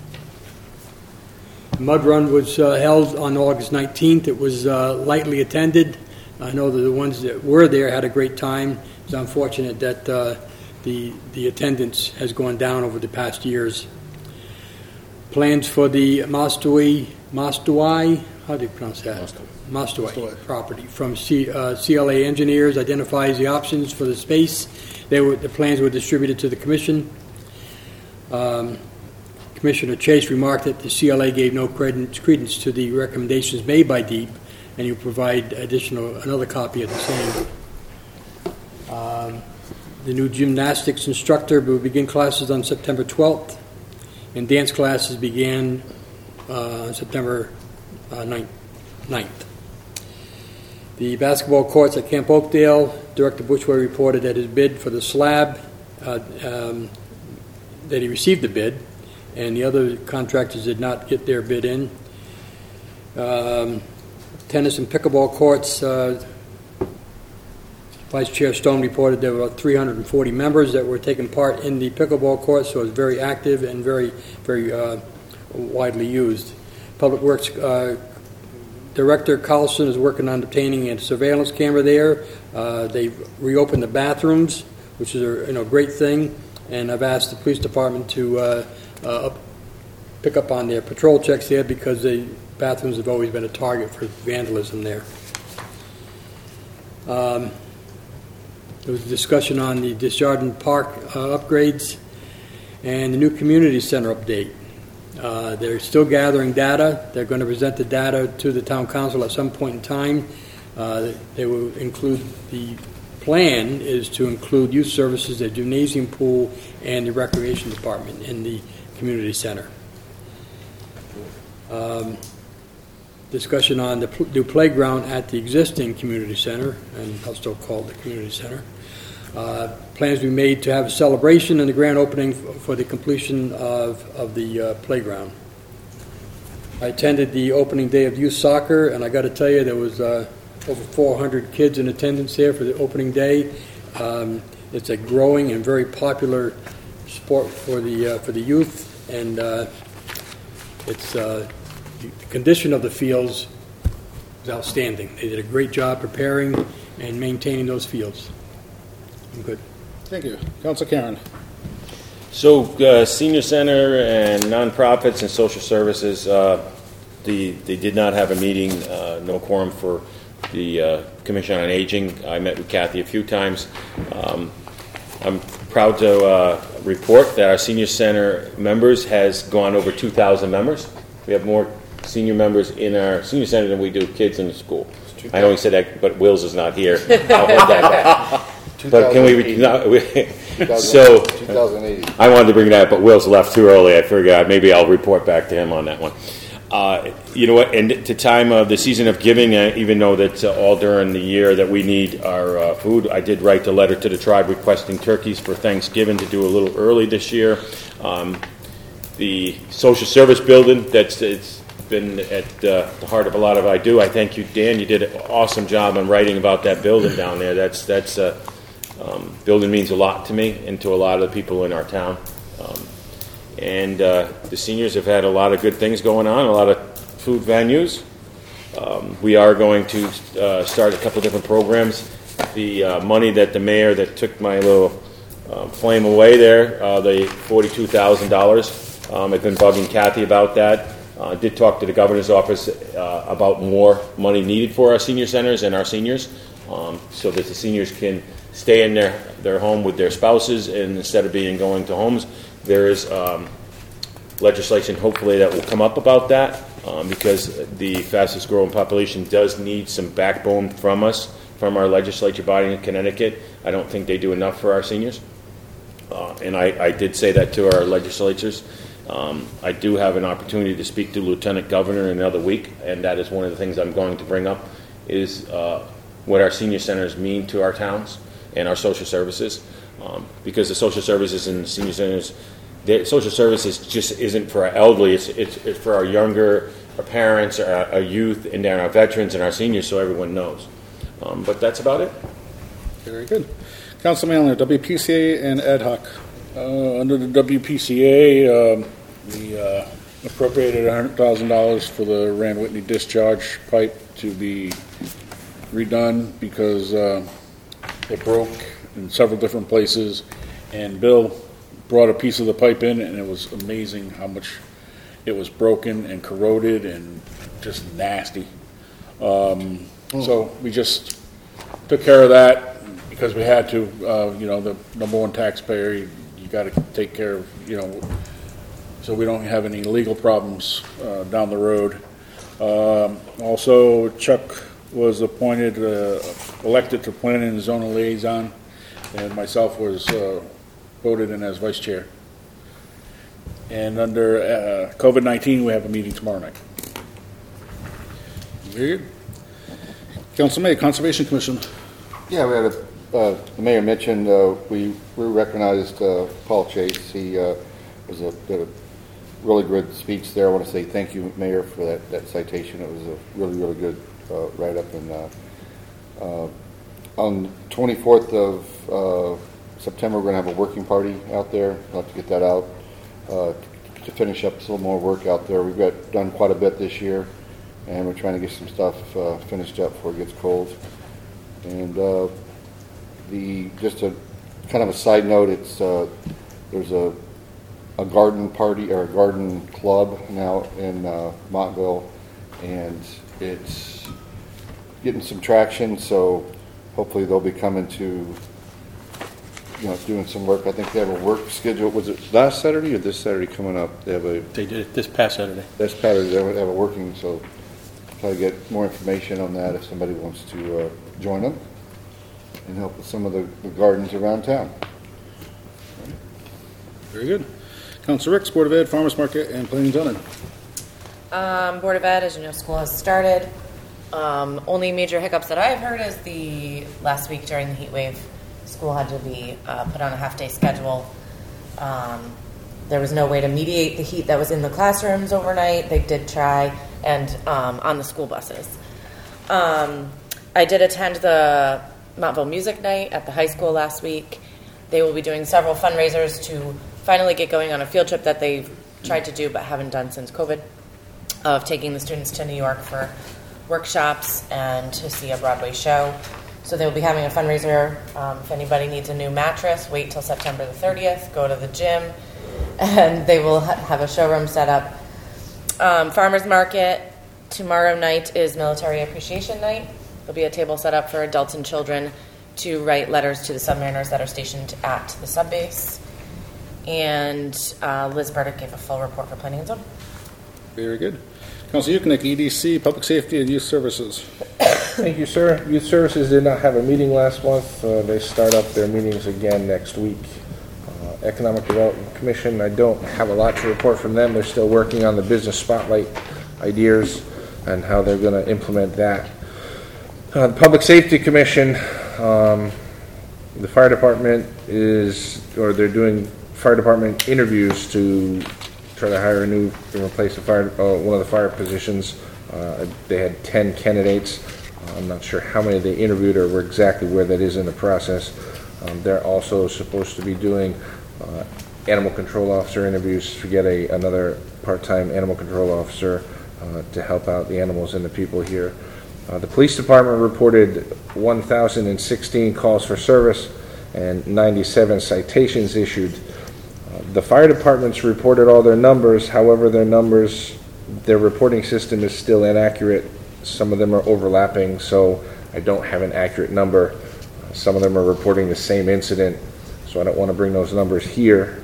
mud run was held on August 19th. It was lightly attended. I know that the ones that were there had a great time. It's unfortunate that the attendance has gone down over the past years. Plans for the Mastui, how do you pronounce that? Mastui property from CLA Engineers identifies the options for the space. The plans were distributed to the Commission. Commissioner Chase remarked that the CLA gave no credence to the recommendations made by DEEP, and you provide another copy of the same. The new gymnastics instructor will begin classes on September 12th, and dance classes began September 9th. The basketball courts at Camp Oakdale, Director Bushway reported that his bid for the slab, that he received the bid, and the other contractors did not get their bid in. Tennis and pickleball courts, Vice Chair Stone reported there were 340 members that were taking part in the pickleball courts, so it was very active and very, very widely used. Public Works Director Carlson is working on obtaining a surveillance camera there. They've reopened the bathrooms, which is a great thing, and I've asked the police department to pick up on their patrol checks there because the bathrooms have always been a target for vandalism there. There was a discussion on the Desjardins Park upgrades and the new community center update. They're still gathering data. They're going to present the data to the town council at some point in time. They will include, the plan is to include youth services, the gymnasium pool, and the recreation department in the community center. Discussion on the new playground at the existing community center, and I'll still call it the community center. Plans to be made to have a celebration and the grand opening for the completion of the playground. I attended the opening day of youth soccer, and I got to tell you, there was over 400 kids in attendance there for the opening day. It's a growing and very popular sport for the youth, and it's the condition of the fields is outstanding. They did a great job preparing and maintaining those fields. I'm good. Thank you. Councilor Karen. So Senior Center and nonprofits and social services, they did not have a meeting, no quorum for the Commission on Aging. I met with Kathy a few times. I'm proud to report that our Senior Center members has gone over 2,000 members. We have more senior members in our Senior Center than we do kids in the school. I know he said that, but Wills is not here. I'll hold that back. But can we? 2080. I wanted to bring that up, but Will's left too early. I figured maybe I'll report back to him on that one. You know what? And to time of the season of giving, even though that's all during the year that we need our food, I did write the letter to the tribe requesting turkeys for Thanksgiving to do a little early this year. The social service building, it's been at the heart of a lot of I do. I thank you, Dan. You did an awesome job on writing about that building down there. That's building means a lot to me and to a lot of the people in our town. And the seniors have had a lot of good things going on, a lot of food venues. We are going to start a couple different programs. The money that the mayor that took my little flame away there, the $42,000. I've been bugging Kathy about that. Did talk to the governor's office about more money needed for our senior centers and our seniors, so that the seniors can stay in their home with their spouses, and instead of going to homes, there is legislation hopefully that will come up about that because the fastest growing population does need some backbone from us, from our legislature body in Connecticut. I don't think they do enough for our seniors. And I did say that to our legislatures. I do have an opportunity to speak to Lieutenant Governor in another week, and that is one of the things I'm going to bring up is what our senior centers mean to our towns and our social services. Because the social services and the senior centers, the social services just isn't for our elderly, it's for our younger, our parents, our youth, and then our veterans and our seniors, so everyone knows. But that's about it. Very good. Council Mallon, WPCA and ad hoc. Under the WPCA, we appropriated $100,000 for the Rand Whitney discharge pipe to be redone because it broke in several different places, and Bill brought a piece of the pipe in, and it was amazing how much it was broken and corroded and just nasty. So we just took care of that because we had to. The number one taxpayer, you got to take care of, so we don't have any legal problems down the road. Also, Chuck was elected to Planning and Zoning Liaison, and myself was voted in as vice chair. And under COVID-19, we have a meeting tomorrow night. Very good. Council May, Conservation Commission. Yeah, we had the mayor mentioned we recognized Paul Chase. He did a really good speech there. I want to say thank you, Mayor, for that citation. It was a really, really good write-up. And on 24th of September, we're going to have a working party out there. I'll have to get that out to finish up a little more work out there. We've done quite a bit this year, and we're trying to get some stuff finished up before it gets cold. And just a kind of a side note, there's a garden party or a garden club now in Montville, and it's getting some traction. So hopefully they'll be coming to doing some work. I think they have a work schedule. Was it last Saturday or this Saturday coming up? They did it this past Saturday. This Saturday they have a working. So try to get more information on that if somebody wants to join them and help with some of the gardens around town. Very good. Council Ricks, Board of Ed, Farmers Market, and Planning and Zoning. Board of Ed, as you know, school has started. Only major hiccups that I have heard is the last week during the heat wave, school had to be put on a half-day schedule. There was no way to mediate the heat that was in the classrooms overnight. They did try, and on the school buses. I did attend the Montville Music Night at the high school last week. They will be doing several fundraisers to finally get going on a field trip that they've tried to do but haven't done since COVID, of taking the students to New York for workshops and to see a Broadway show. So they'll be having a fundraiser. If anybody needs a new mattress, wait till September the 30th, go to the gym, and they will have a showroom set up. Farmers Market, tomorrow night is Military Appreciation Night. There'll be a table set up for adults and children to write letters to the submariners that are stationed at the subbase. And Liz Burdick gave a full report for Planning and Zoning. Very good. Council Yuknik, EDC, Public Safety and Youth Services. Thank you, sir. Youth Services did not have a meeting last month. They start up their meetings again next week. Economic Development Commission, I don't have a lot to report from them. They're still working on the business spotlight ideas and how they're going to implement that. The Public Safety Commission, the fire department they're doing fire department interviews to try to hire to replace one of the fire positions. They had 10 candidates. I'm not sure how many they interviewed or exactly where that is in the process. They're also supposed to be doing animal control officer interviews to get another part-time animal control officer to help out the animals and the people here. The police department reported 1,016 calls for service and 97 citations issued. The fire departments reported all their numbers. However, their reporting system is still inaccurate. Some of them are overlapping, so I don't have an accurate number. Some of them are reporting the same incident, so I don't want to bring those numbers here.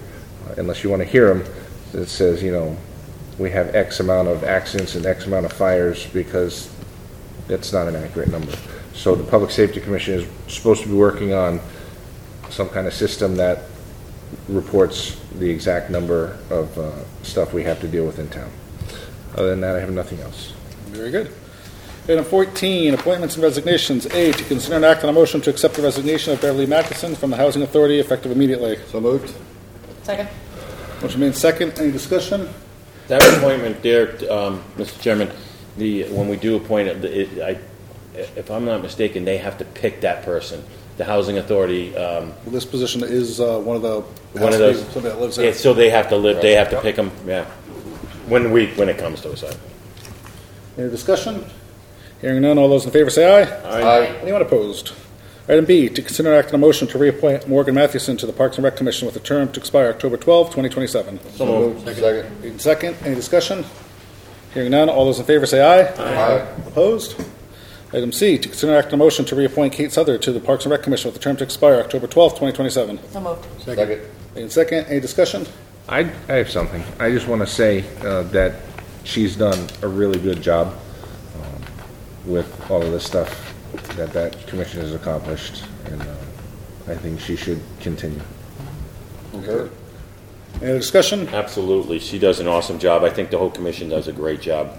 unless you want to hear them, that says, we have X amount of accidents and X amount of fires, because that's not an accurate number. So the Public Safety Commission is supposed to be working on some kind of system that reports the exact number of stuff we have to deal with in town. Other than that, I have nothing else. Very good. Item 14, appointments and resignations. A, to consider an act on a motion to accept the resignation of Beverly Matheson from the Housing Authority effective immediately. So moved. Second. Motion made second. Any discussion? That appointment there, Mr. Chairman, when we do appoint it, if I'm not mistaken, they have to pick that person. The Housing Authority. Well, this position is one of those. Somebody that lives there. Yeah, so they have to live. They have to pick them. Yeah. When it comes to us. Any discussion? Hearing none, all those in favor say aye. Aye. Anyone opposed? Item B, to consider an act on a motion to reappoint Morgan Mathewson to the Parks and Rec Commission with a term to expire October 12, 2027. So moved. Second. Made second. Any discussion? Hearing none, all those in favor say aye. Aye. Opposed? Item C, to consider an act on a motion to reappoint Kate Souther to the Parks and Rec Commission with a term to expire October 12, 2027. So moved. Second. Made second. Any discussion? I have something. I just want to say that she's done a really good job with all of this stuff that commission has accomplished, and I think she should continue. Okay. Any other discussion? Absolutely. She does an awesome job. I think the whole commission does a great job.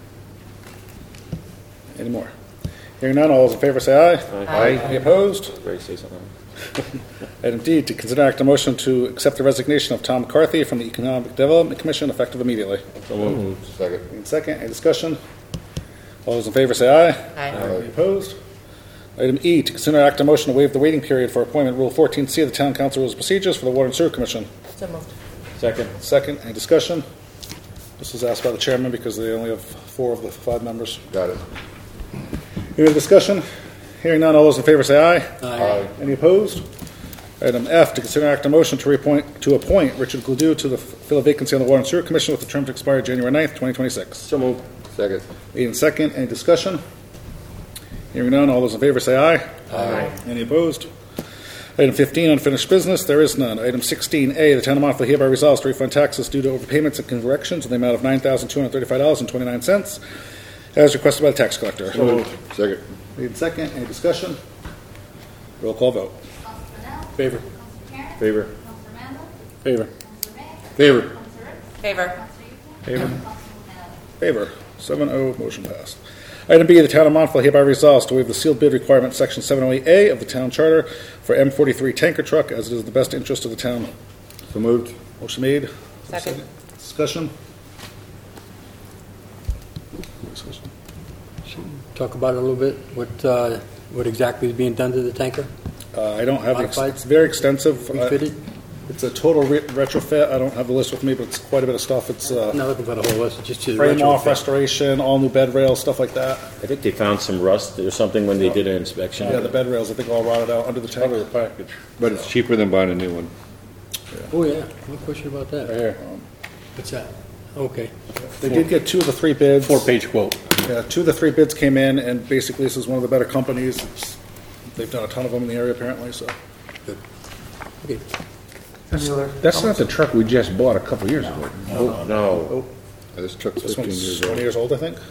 Any more? Hearing none, all those in favor say aye. Aye. Any opposed? Ray, say something. Item D, to consider act a motion to accept the resignation of Tom McCarthy from the Economic Development Commission effective immediately. So moved. Second. Made second. Any discussion? All those in favor say aye. Aye. Any opposed? Item E, to consider act a motion to waive the waiting period for appointment Rule 14C of the Town Council Rules and Procedures for the Water and Sewer Commission. So moved. Second. Second. Any discussion? This was asked by the chairman because they only have 4 of the 5 members. Got it. Any other discussion? Hearing none, all those in favor say aye. Aye. Any opposed? Item F, to consider act a motion to appoint Richard Gledoux to fill a vacancy on the Water and Sewer Commission with the term to expire January 9th, 2026. So moved. Second. Made and second. Any discussion? Hearing none, all those in favor say aye. Aye. Any opposed? Item 15, unfinished business. There is none. Item 16A, the Town of Montville hereby resolves to refund taxes due to overpayments and corrections in the amount of $9,235.29 as requested by the tax collector. So moved. Second. Made and second. Any discussion? Roll call vote. Favor. Favor. Favor. Favor. Favor. Favor. Favor. 7-0, motion passed. Item B, the Town of Montville hereby resolves to waive the sealed bid requirement, Section 708A of the Town Charter for M43 tanker truck, as it is in the best interest of the town. So moved. Motion made. Second. Discussion? Talk about it a little bit, what exactly is being done to the tanker? I don't have Modified? it's very extensive. Refitted? It's a total retrofit. I don't have the list with me, but it's quite a bit of stuff. It's Not looking for the whole list, just to the frame off retrofit. restoration, all new bed rails, stuff like that. I think they found some rust or something when they did an inspection. Yeah, the bed rails, I think, all rotted out under the tank. package. But it's cheaper than buying a new one. Oh, yeah, no question about that. Right here. What's that? Okay. They did get 2 of the 3 bids. 4-page quote. Yeah, 2 of the 3 bids came in, and basically this is one of the better companies. They've done a ton of them in the area, apparently, so. Good. Okay. That's not the truck we just bought a couple years ago. Oh, no. This truck's This 15 one's years 20 old. years old, I think.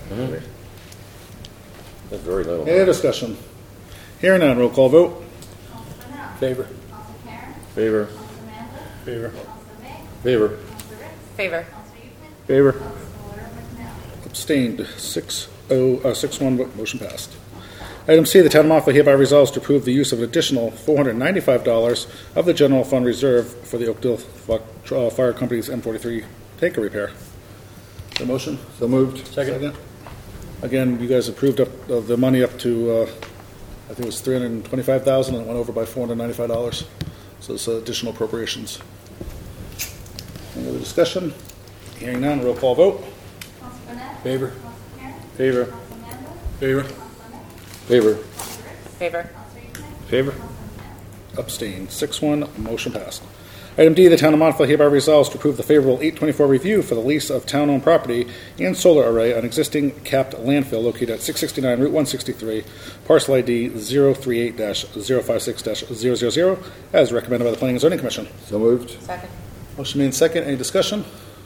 That's very little. Any discussion? Hearing none, roll call vote. Favor. Favor. Favor. Favor. Favor. Favor. Abstained, 6-1, motion passed. Item C, the Town of Montville hereby resolves to approve the use of an additional $495 of the general fund reserve for the Oakdale Fire Company's M43 tanker repair. The motion? So moved. Second. Again, you guys approved up the money up to, I think it was $325,000, and it went over by $495. So it's additional appropriations. Any other discussion? Hearing none, roll call vote. Favor. Favor. Favor. Favor. Favor. Favor. Abstained, 6-1, motion passed. Item D, the Town of Montville hereby resolves to approve the favorable 824 review for the lease of town-owned property and solar array on existing capped landfill located at 669 Route 163, parcel ID 038-056-000, as recommended by the Planning and Zoning Commission. So moved. Second. Motion made second. Any discussion?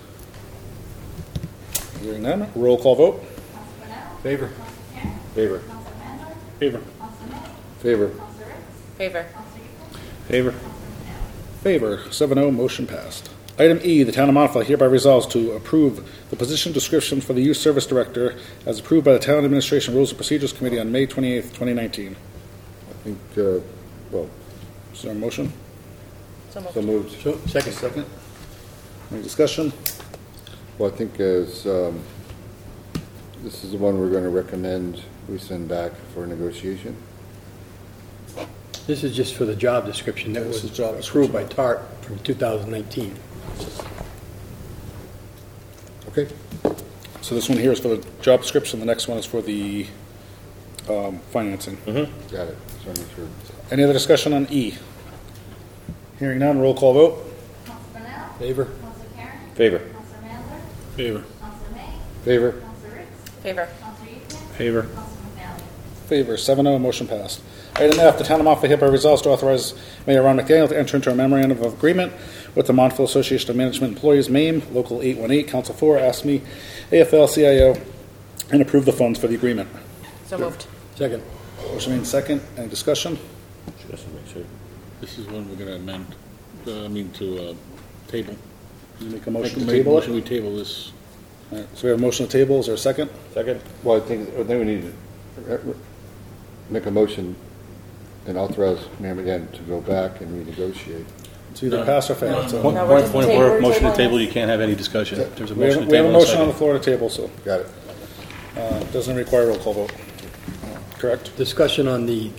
Hearing none. Roll call vote. Favor. Favor. Favor. Favor. Favor. Favor. Favor. 7-0. Motion passed. Item E, the Town of Montville hereby resolves to approve the position description for the Youth Service Director as approved by the Town Administration Rules and Procedures Committee on May 28th, 2019. I think, well. Is there a motion? So moved. So moved. Second. Second. Any discussion? Well, I think as, this is the one we're going to recommend we send back for negotiation. This is just for the job description that This was is job approved by TARP from 2019. Okay. So this one here is for the job description. The next one is for the financing. Got it. Just want to make sure. Any other discussion on E? Hearing none. Roll call vote. Favor? Favor. Favor. Favor. Favor. Favor. Favor. 7-0. Motion passed. Item F, the Town of Montville hereby resolves to authorize Mayor Ron McDaniel to enter into a memorandum of agreement with the Montville Association of Management Employees, MAME, Local 818, Council 4, ASME, AFL-CIO, and approve the funds for the agreement. So moved. Second. Motion made second. Any discussion? Just to make sure. This is one we're going to amend, to table. You make a motion to Make a table motion it? we table this. All right, so we have a motion to table. Is there a second? Second? Well, I think we need to make a motion and authorize Mayor McDaniel to go back and renegotiate. It's either pass or fail. So Point of order, motion to table, you can't have any discussion. There's a we have motion to we have a table. motion on the floor to table, so Got it. doesn't require a roll call vote. Correct? Discussion on the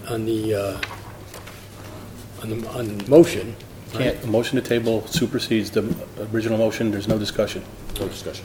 motion. Can't, a motion to table supersedes the original motion, there's no discussion. No discussion.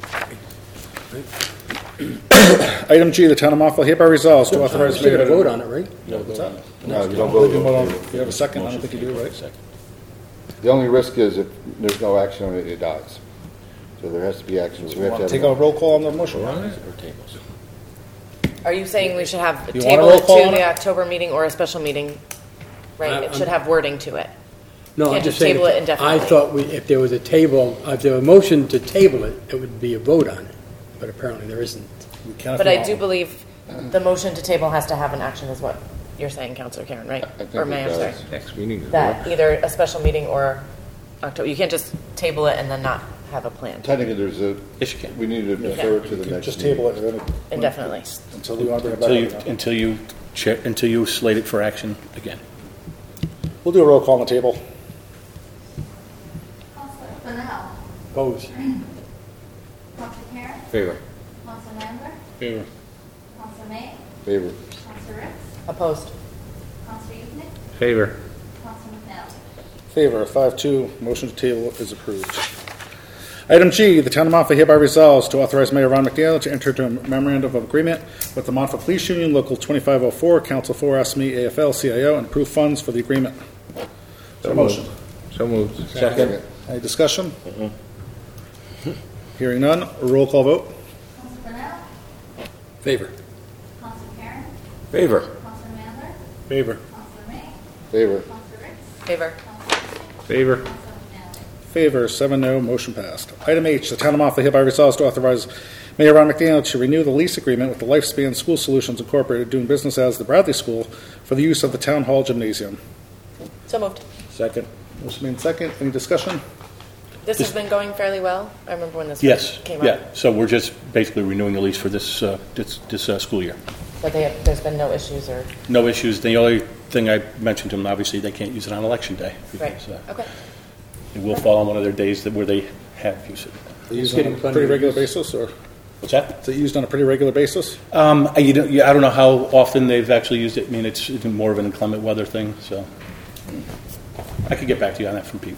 Item G, the Town of Montville hereby resolves to authorize We're going to Mayor... vote on it, right? No, What's that? No, you don't I believe you vote. vote on- You have a second? I don't think you do, right? The only risk is if there's no action on it, it dies. So there has to be action. So we have to have Take a roll call on the motion. Or tables. Are you saying we should have You want a table roll it call to on the it? October meeting or a special meeting? Right, it should have wording to it. No, Can't I'm just just saying, table it indefinitely. I thought if there was a table, if there were a motion to table it, it would be a vote on it, but apparently there isn't. We can if But you I want do one. believe the motion to table has to have an action, is what you're saying, Councilor Karen, right? I think Or it May, I'm sorry. does. Next meeting is That either a special meeting or October, you can't just table it and then not have a plan Technically, there's a, Yes, you can. we need to defer to the next. Just meeting. table it and then indefinitely. until we want to bring it back. Until you slate it for action again. We'll do a roll call on the table. Councilor Fennell. Opposed? Councilor Karen. Favor. Councilor Mandler. Favor. Councilor May. Favor. Councilor Ritz. Opposed. Councilor Evening. Favor. Councilor McNally. Favor, 5-2, motion to table is approved. Item G, the Town of Montville hereby resolves to authorize Mayor Ron McDaniel to enter into a memorandum of agreement with the Montville Police Union, Local 2504, Council 4, ASME, AFL-CIO, and approve funds for the agreement. Is there a motion? So moved. Second. Any discussion? Hearing none, a roll call vote. Councilor Fennell. Favor. Councilor Karen. Favor. Councilor Mandler. Favor. Councilor May. Favor. Councilor Ritz. Favor. Favor. Councilor McNally. Favor, 7-0, motion passed. Item H, the Town of Montville hereby resolves to authorize Mayor Ron McDaniel to renew the lease agreement with the Lifespan School Solutions Incorporated, doing business as the Bradley School, for the use of the Town Hall Gymnasium. So moved. Second. Motion made second. Any discussion? This has been going fairly well. I remember when this Yes, first came yeah, up. so we're just basically renewing the lease for this school year. But there's been no issues or, No issues, the only thing I mentioned to them, obviously, they can't use it on election day. right, because, okay. It will fall on one of their days where they have use it. They use it on a pretty regular basis, or What's that? is it used on a pretty regular basis? I don't know how often they've actually used it. I mean, it's more of an inclement weather thing, so I could get back to you on that from Pete.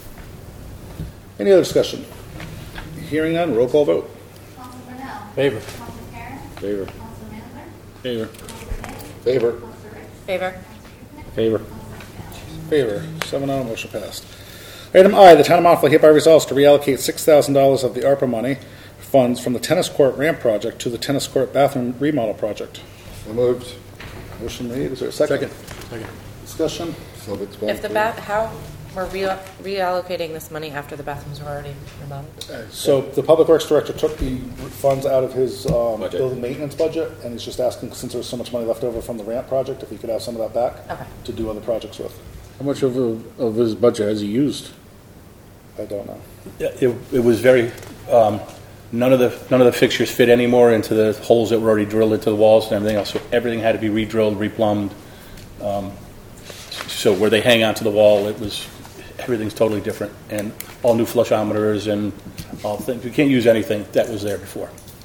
Any other discussion? Hearing none, roll call vote. Councilor Fennell. Favor. Councilor Karen. Favor. Councilor Mandler. Favor. Councilor May. Favor. Councilor Ritz. Favor. Favor. Favor, 7-0, motion passed. Item I, the Town of Montville hereby resolves to reallocate $6,000 of the ARPA money funds from the tennis court ramp project to the tennis court bathroom remodel project. So moved. Motion made, is there a second? Second. Discussion? Self-explanatory. If the how We're reallocating this money after the bathrooms were already remodeled. So the Public Works Director took the funds out of his building maintenance budget, and he's just asking, since there's so much money left over from the ramp project, if he could have some of that back to do other projects with. How much of his budget has he used? I don't know. It was very, none of the fixtures fit anymore into the holes that were already drilled into the walls and everything else, so everything had to be re-drilled, replumbed. So where they hang onto the wall, everything's totally different, and all new flushometers and all things. We can't use anything that was there before.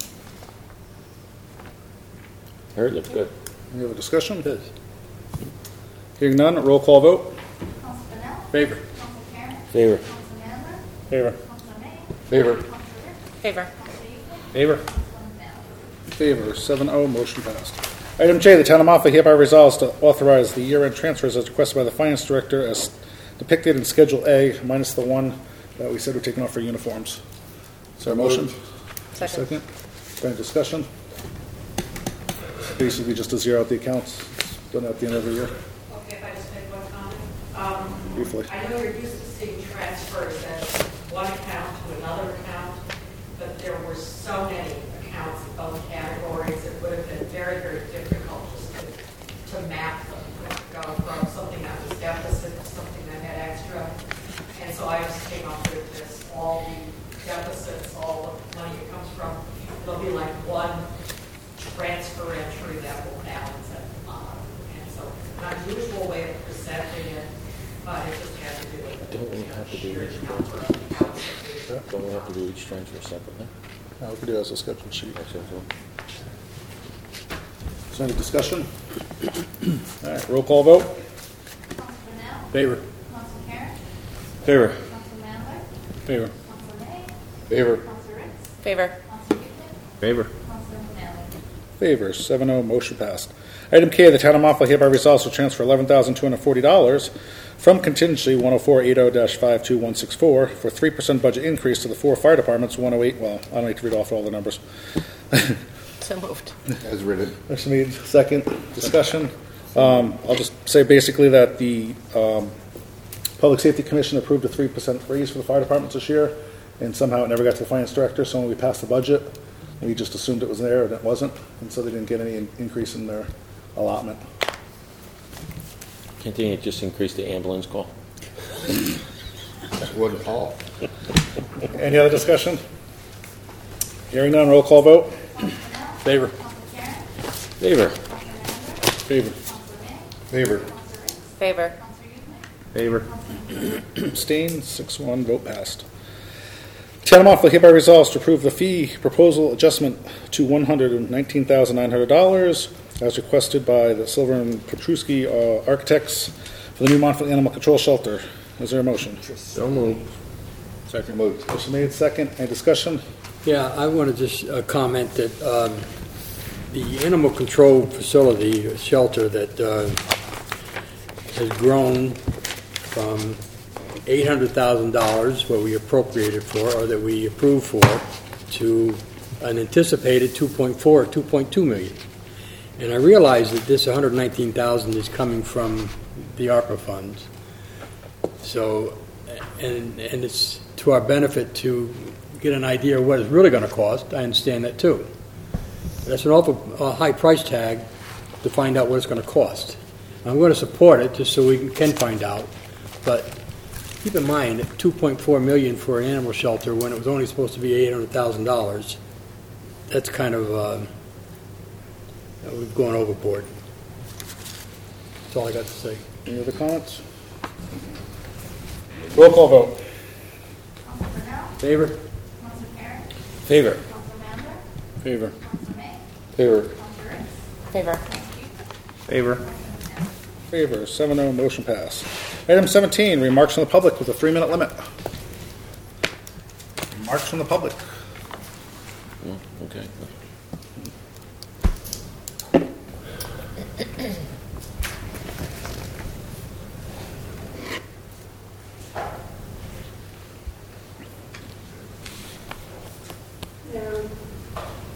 I heard it looked good. Any other discussion? Hearing none, roll call vote. Favor. Favor. Favor. Favor. Favor. Favor. Favor, 7-0, motion passed. Item J, the Town of Monmouth hereby resolves to authorize the year-end transfers as requested by the Finance Director as depicted in Schedule A, minus the one that we said we're taking off for uniforms. Is there a motion? Second. Any discussion? Basically just to zero out the accounts, done at the end of the year. Okay, if I just make one comment. Briefly. I know you're used to seeing transfers as one account to another account, but there were so many accounts in both categories, it would have been very, very difficult just to map them, go from something that was deficit to something that had extra. And so I just came up with this, all the deficits, all the money it comes from, it'll be like one transfer entry that will balance it. And so an unusual way of presenting it, but it just has to do with Don't we have to do each transfer? Don't we have to do each transfer separately? No, we could do it as a scheduled sheet. Is there any discussion? All right, roll call vote. Favor. Favor. Favor. Favor. Favor. Favor. Favor, 7-0, motion passed. Item K, the Town of Monmouth hereby resolves to transfer $11,240 from contingency 10480-52164 for 3% budget increase to the 4 fire departments, 108, well, I don't need to read off all the numbers. So moved. As written. Motion made, second, discussion. I'll just say basically that the Public Safety Commission approved a 3% raise for the fire departments this year, and somehow it never got to the Finance Director, so when we passed the budget, we just assumed it was there, and it wasn't, and so they didn't get any increase in their allotment. Can't they just increase the ambulance call? Wouldn't all. Any other discussion? Hearing none, roll call vote. Favor. Favor. Favor. Favor. Favor. Favor. Abstain, 6-1, vote passed. Town of Monmouth hereby resolves to approve the fee proposal adjustment to $119,900 as requested by the Silver and Petruski Architects for the new Monmouth Animal Control Shelter. Is there a motion? So moved. Second. Moved. Motion made, second. Any discussion? Yeah, I want to just comment that the animal control facility, shelter that has grown from $800,000, what we appropriated for, or that we approved for, to an anticipated 2.2 million. And I realize that this 119,000 is coming from the ARPA funds. So, and it's to our benefit to get an idea of what it's really going to cost. I understand that too. That's an awful high price tag to find out what it's going to cost. I'm going to support it just so we can find out, but keep in mind that $2.4 million for an animal shelter when it was only supposed to be $800,000. That's kind of we've gone overboard. That's all I got to say. Any other comments? Roll call vote. Favor? Favor. Favor. Favor. Favor. Favor. Favor, 7-0, motion passed. Item 17, remarks from the public with a 3-minute limit. Remarks from the public. Okay.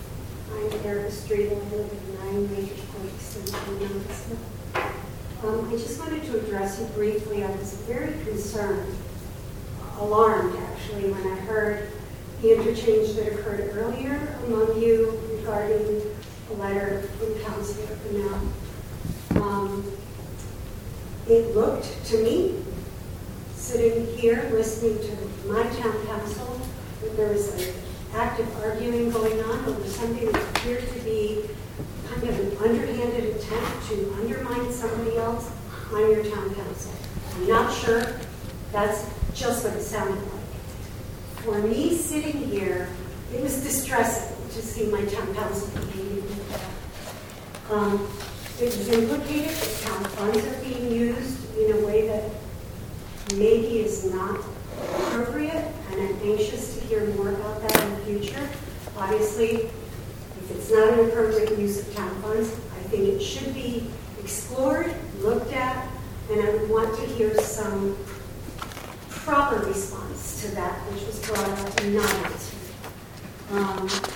I'm Erica Street, and I live at 9 Major Point, 17 Youngstown. I just wanted to address you briefly. I was very concerned, alarmed actually, when I heard the interchange that occurred earlier among you regarding a letter from Councilor Brunel. It looked to me, sitting here listening to my town council, that there was an active arguing going on over something that appeared to be kind of an underhanded attempt to undermine somebody else on your town council. I'm not sure. That's just what it sounded like. For me, sitting here, it was distressing to see my town council behaving like that. It was implicated that town funds are being used in a way that maybe is not appropriate, and I'm anxious to hear more about that in the future. Obviously, if it's not an appropriate use of town funds, I think it should be explored, looked at, and I would want to hear some proper response to that, which was brought up and not answered.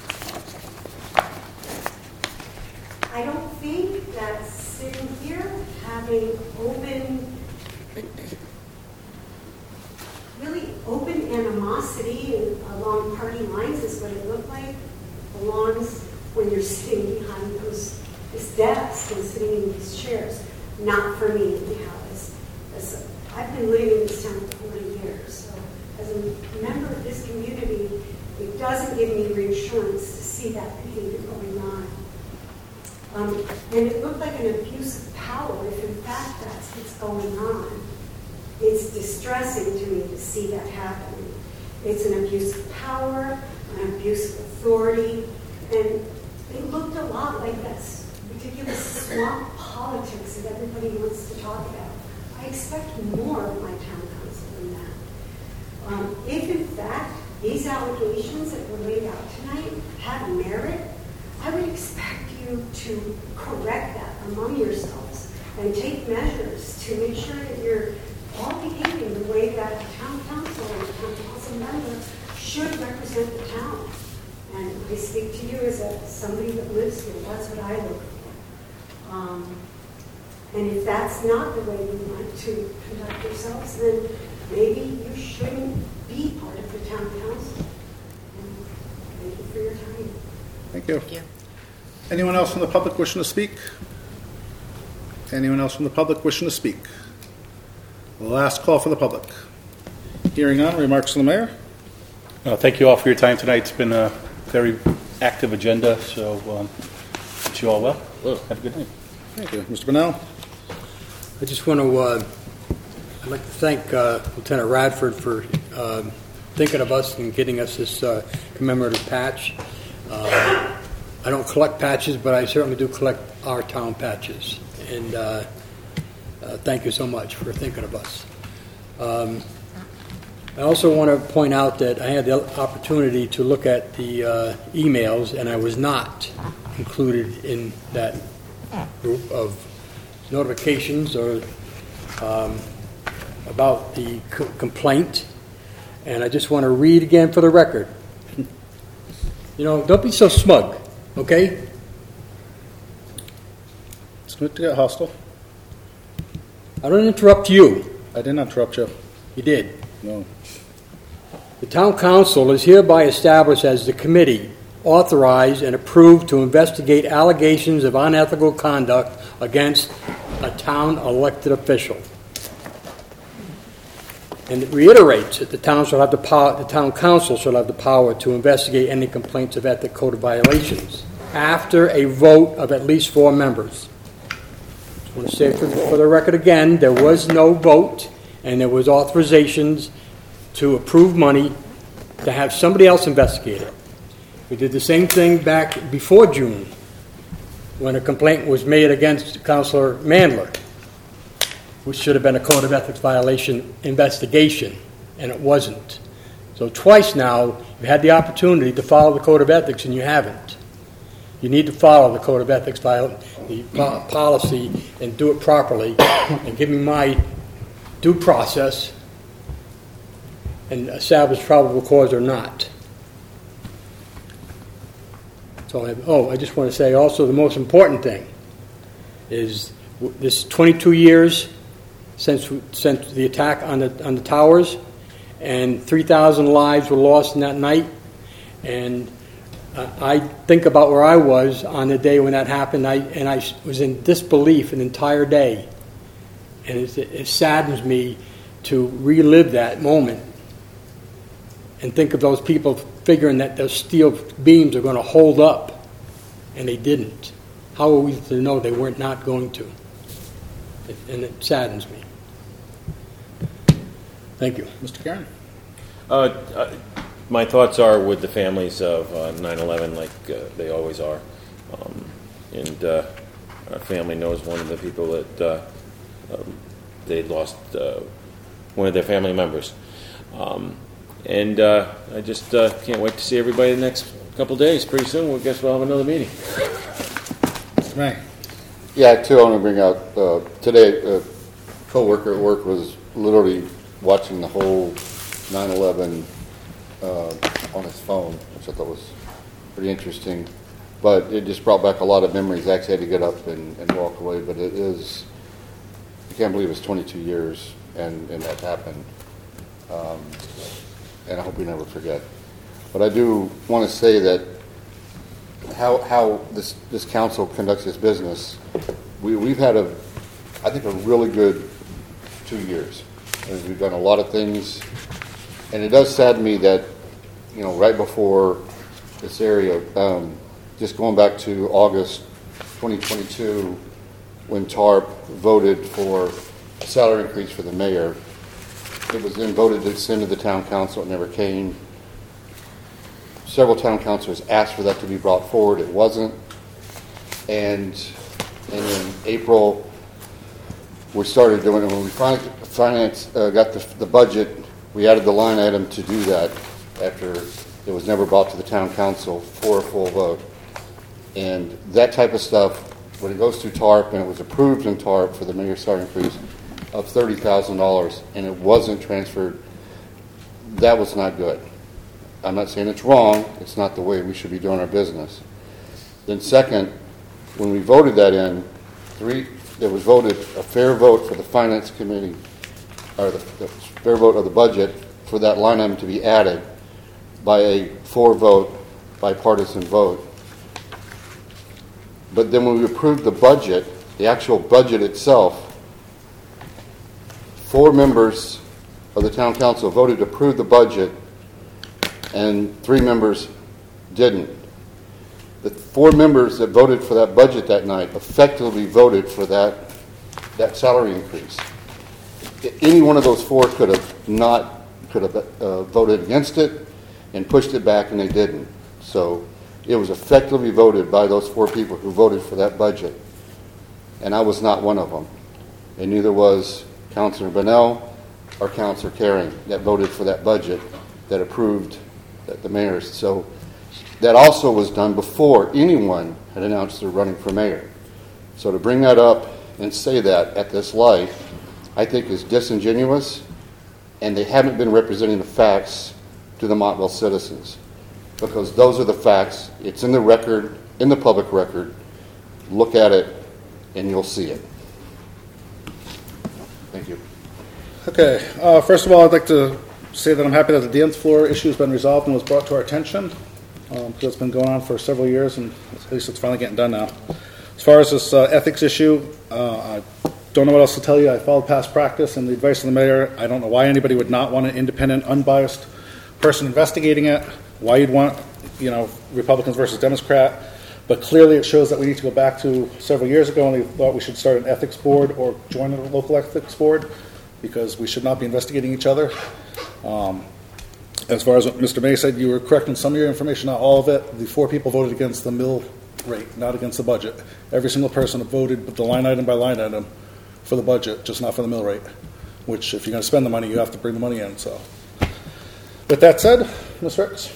I don't think that sitting here, having really open animosity along party lines is what it looked like, belongs when you're sitting behind this desk and sitting in these chairs. Not for me, anyhow. As I've been living in this town for 40 years, so as a member of this community, it doesn't give me reassurance to see that behavior going on. And it looked like an abuse of power, if in fact that's what's going on. It's distressing to me to see that happening. It's an abuse of power, an abuse of authority, and it looked a lot like that ridiculous swamp politics that everybody wants to talk about. I expect more of my town council than that. If in fact these allegations that were laid out tonight have merit, I would expect you to correct that among yourselves and take measures to make sure that you're all behaving the way that a town council and a town council member should represent the town. And I speak to you as somebody that lives here. That's what I look for. And if that's not the way you want to conduct yourselves, then maybe you shouldn't be part of the town council. And thank you for your time. Thank you. Thank you. Anyone else from the public wishing to speak? Anyone else from the public wishing to speak? The last call for the public. Hearing none, remarks from the mayor. Thank you all for your time tonight. It's been a very active agenda, so wish you all well. Have a good night. Thank you. Mr. Brunel? I just want to, I'd like to thank Lieutenant Radford for thinking of us and getting us this commemorative patch. I don't collect patches, but I certainly do collect our town patches. And thank you so much for thinking of us. I also want to point out that I had the opportunity to look at the emails, and I was not included in that group of notifications or about the complaint. And I just want to read again for the record. You know, don't be so smug, okay? It's good to get hostile. I don't interrupt you. I didn't interrupt you. You did. No. The town council is hereby established as the committee authorized and approved to investigate allegations of unethical conduct against a town elected official. And it reiterates that the town council shall have the power to investigate any complaints of ethics code violations after a vote of at least 4 members. I want to say for the record again, there was no vote, and there was authorizations to approve money to have somebody else investigate it. We did the same thing back before June when a complaint was made against Councilor Mandler, which should have been a code of ethics violation investigation, and it wasn't. So twice now, you've had the opportunity to follow the code of ethics, and you haven't. You need to follow the code of ethics, the policy, and do it properly, and give me my due process and establish probable cause or not. So I just want to say also the most important thing is This 22 years since the attack on the towers, and 3,000 lives were lost in that night. And I think about where I was on the day when that happened, and I was in disbelief an entire day. And it saddens me to relive that moment and think of those people figuring that those steel beams are going to hold up, and they didn't. How are we to know they weren't not going to? And it saddens me. Thank you. Mr. Karen? My thoughts are with the families of 9/11, like they always are. And our family knows one of the people that they lost one of their family members. And I just can't wait to see everybody the next couple days. Pretty soon, I guess we'll have another meeting. Right. Yeah, too, I want to bring out, today, a co-worker at work was literally watching the whole 9/11 on his phone, which I thought was pretty interesting. But it just brought back a lot of memories. I actually had to get up and walk away, but it is, I can't believe it's 22 years and that happened. And I hope we never forget. But I do want to say that how this council conducts its business, we've had I think a really good 2 years. And we've done a lot of things, and it does sadden me that, right before this area, just going back to August 2022, when TARP voted for a salary increase for the mayor, it was then voted to send to the town council. It never came. Several town councilors asked for that to be brought forward. It wasn't. And in April, we started doing it. When we got the budget, we added the line item to do that after it was never brought to the town council for a full vote. And that type of stuff, when it goes through TARP, and it was approved in TARP for the mayor's salary increase of $30,000, and it wasn't transferred, that was not good. I'm not saying it's wrong. It's not the way we should be doing our business. Then second, when we voted that in, there was voted a fair vote for the finance committee, or the fair vote of the budget for that line item to be added by a 4-vote bipartisan vote. But then when we approved the budget, the actual budget itself, 4 members of the town council voted to approve the budget, and 3 members didn't. The 4 members that voted for that budget that night effectively voted for that salary increase. Any one of those 4 could have voted against it and pushed it back, and they didn't. So it was effectively voted by those 4 people who voted for that budget, and I was not one of them, and neither was Councilor Bunnell or Councilor Caring that voted for that budget that approved the mayor's. So that also was done before anyone had announced they're running for mayor. So to bring that up and say that at this light, I think is disingenuous, and they haven't been representing the facts to the Montville citizens, because those are the facts. It's in the record, in the public record. Look at it, and you'll see it. Thank you. Okay. First of all, I'd like to say that I'm happy that the dance floor issue has been resolved and was brought to our attention, because it's been going on for several years, and at least it's finally getting done now. As far as this ethics issue, I don't know what else to tell you. I followed past practice and the advice of the mayor. I don't know why anybody would not want an independent, unbiased person investigating it, why you'd want, Republicans versus Democrat. But clearly it shows that we need to go back to several years ago when we thought we should start an ethics board or join a local ethics board, because we should not be investigating each other. As far as what Mr. May said, you were correct in some of your information, not all of it. The 4 people voted against the mill rate, not against the budget. Every single person voted the line item by line item for the budget, just not for the mill rate, which if you're going to spend the money, you have to bring the money in. So, with that said, Ms. Ricks?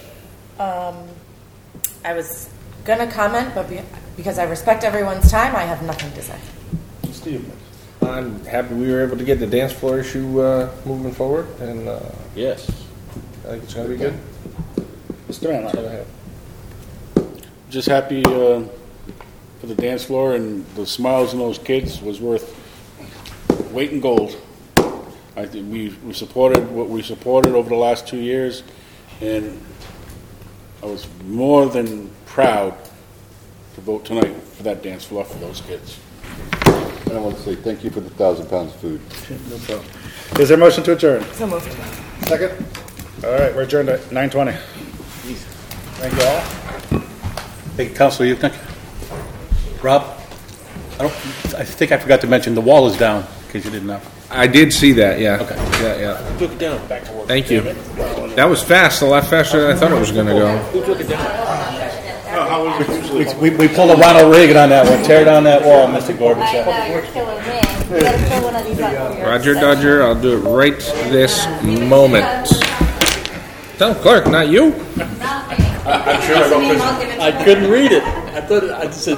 I was going to comment, but because I respect everyone's time, I have nothing to say. Steve? I'm happy we were able to get the dance floor issue moving forward, and yes, I think it's going to be good. Mr. Mann? Just happy for for the dance floor, and the smiles in those kids was worth weight in gold. I think we supported what we supported over the last 2 years, and I was more than proud to vote tonight for that dance floor for those kids. And I want to say thank you for the 1,000 pounds of food. No problem. Is there a motion to adjourn? So moved. Second? All right, we're adjourned at 9:20. Thank you all. Hey, Councilor Yuknik. Rob, I think I forgot to mention, the wall is down, in case you didn't know. I did see that, yeah. Okay. Yeah. Who took it down? Back to work. Thank you. That was fast, a lot faster than I thought it was going to go. Who took it down? How was it usually? We pulled a Ronald Reagan on that one. Tear down that wall, Mr. Gorbachev. I know, you're killing me. You gotta fill one of these up for your- Roger Dodger, I'll do it right this moment. Tell Clark, not you. I'm sure I couldn't read it. I thought I said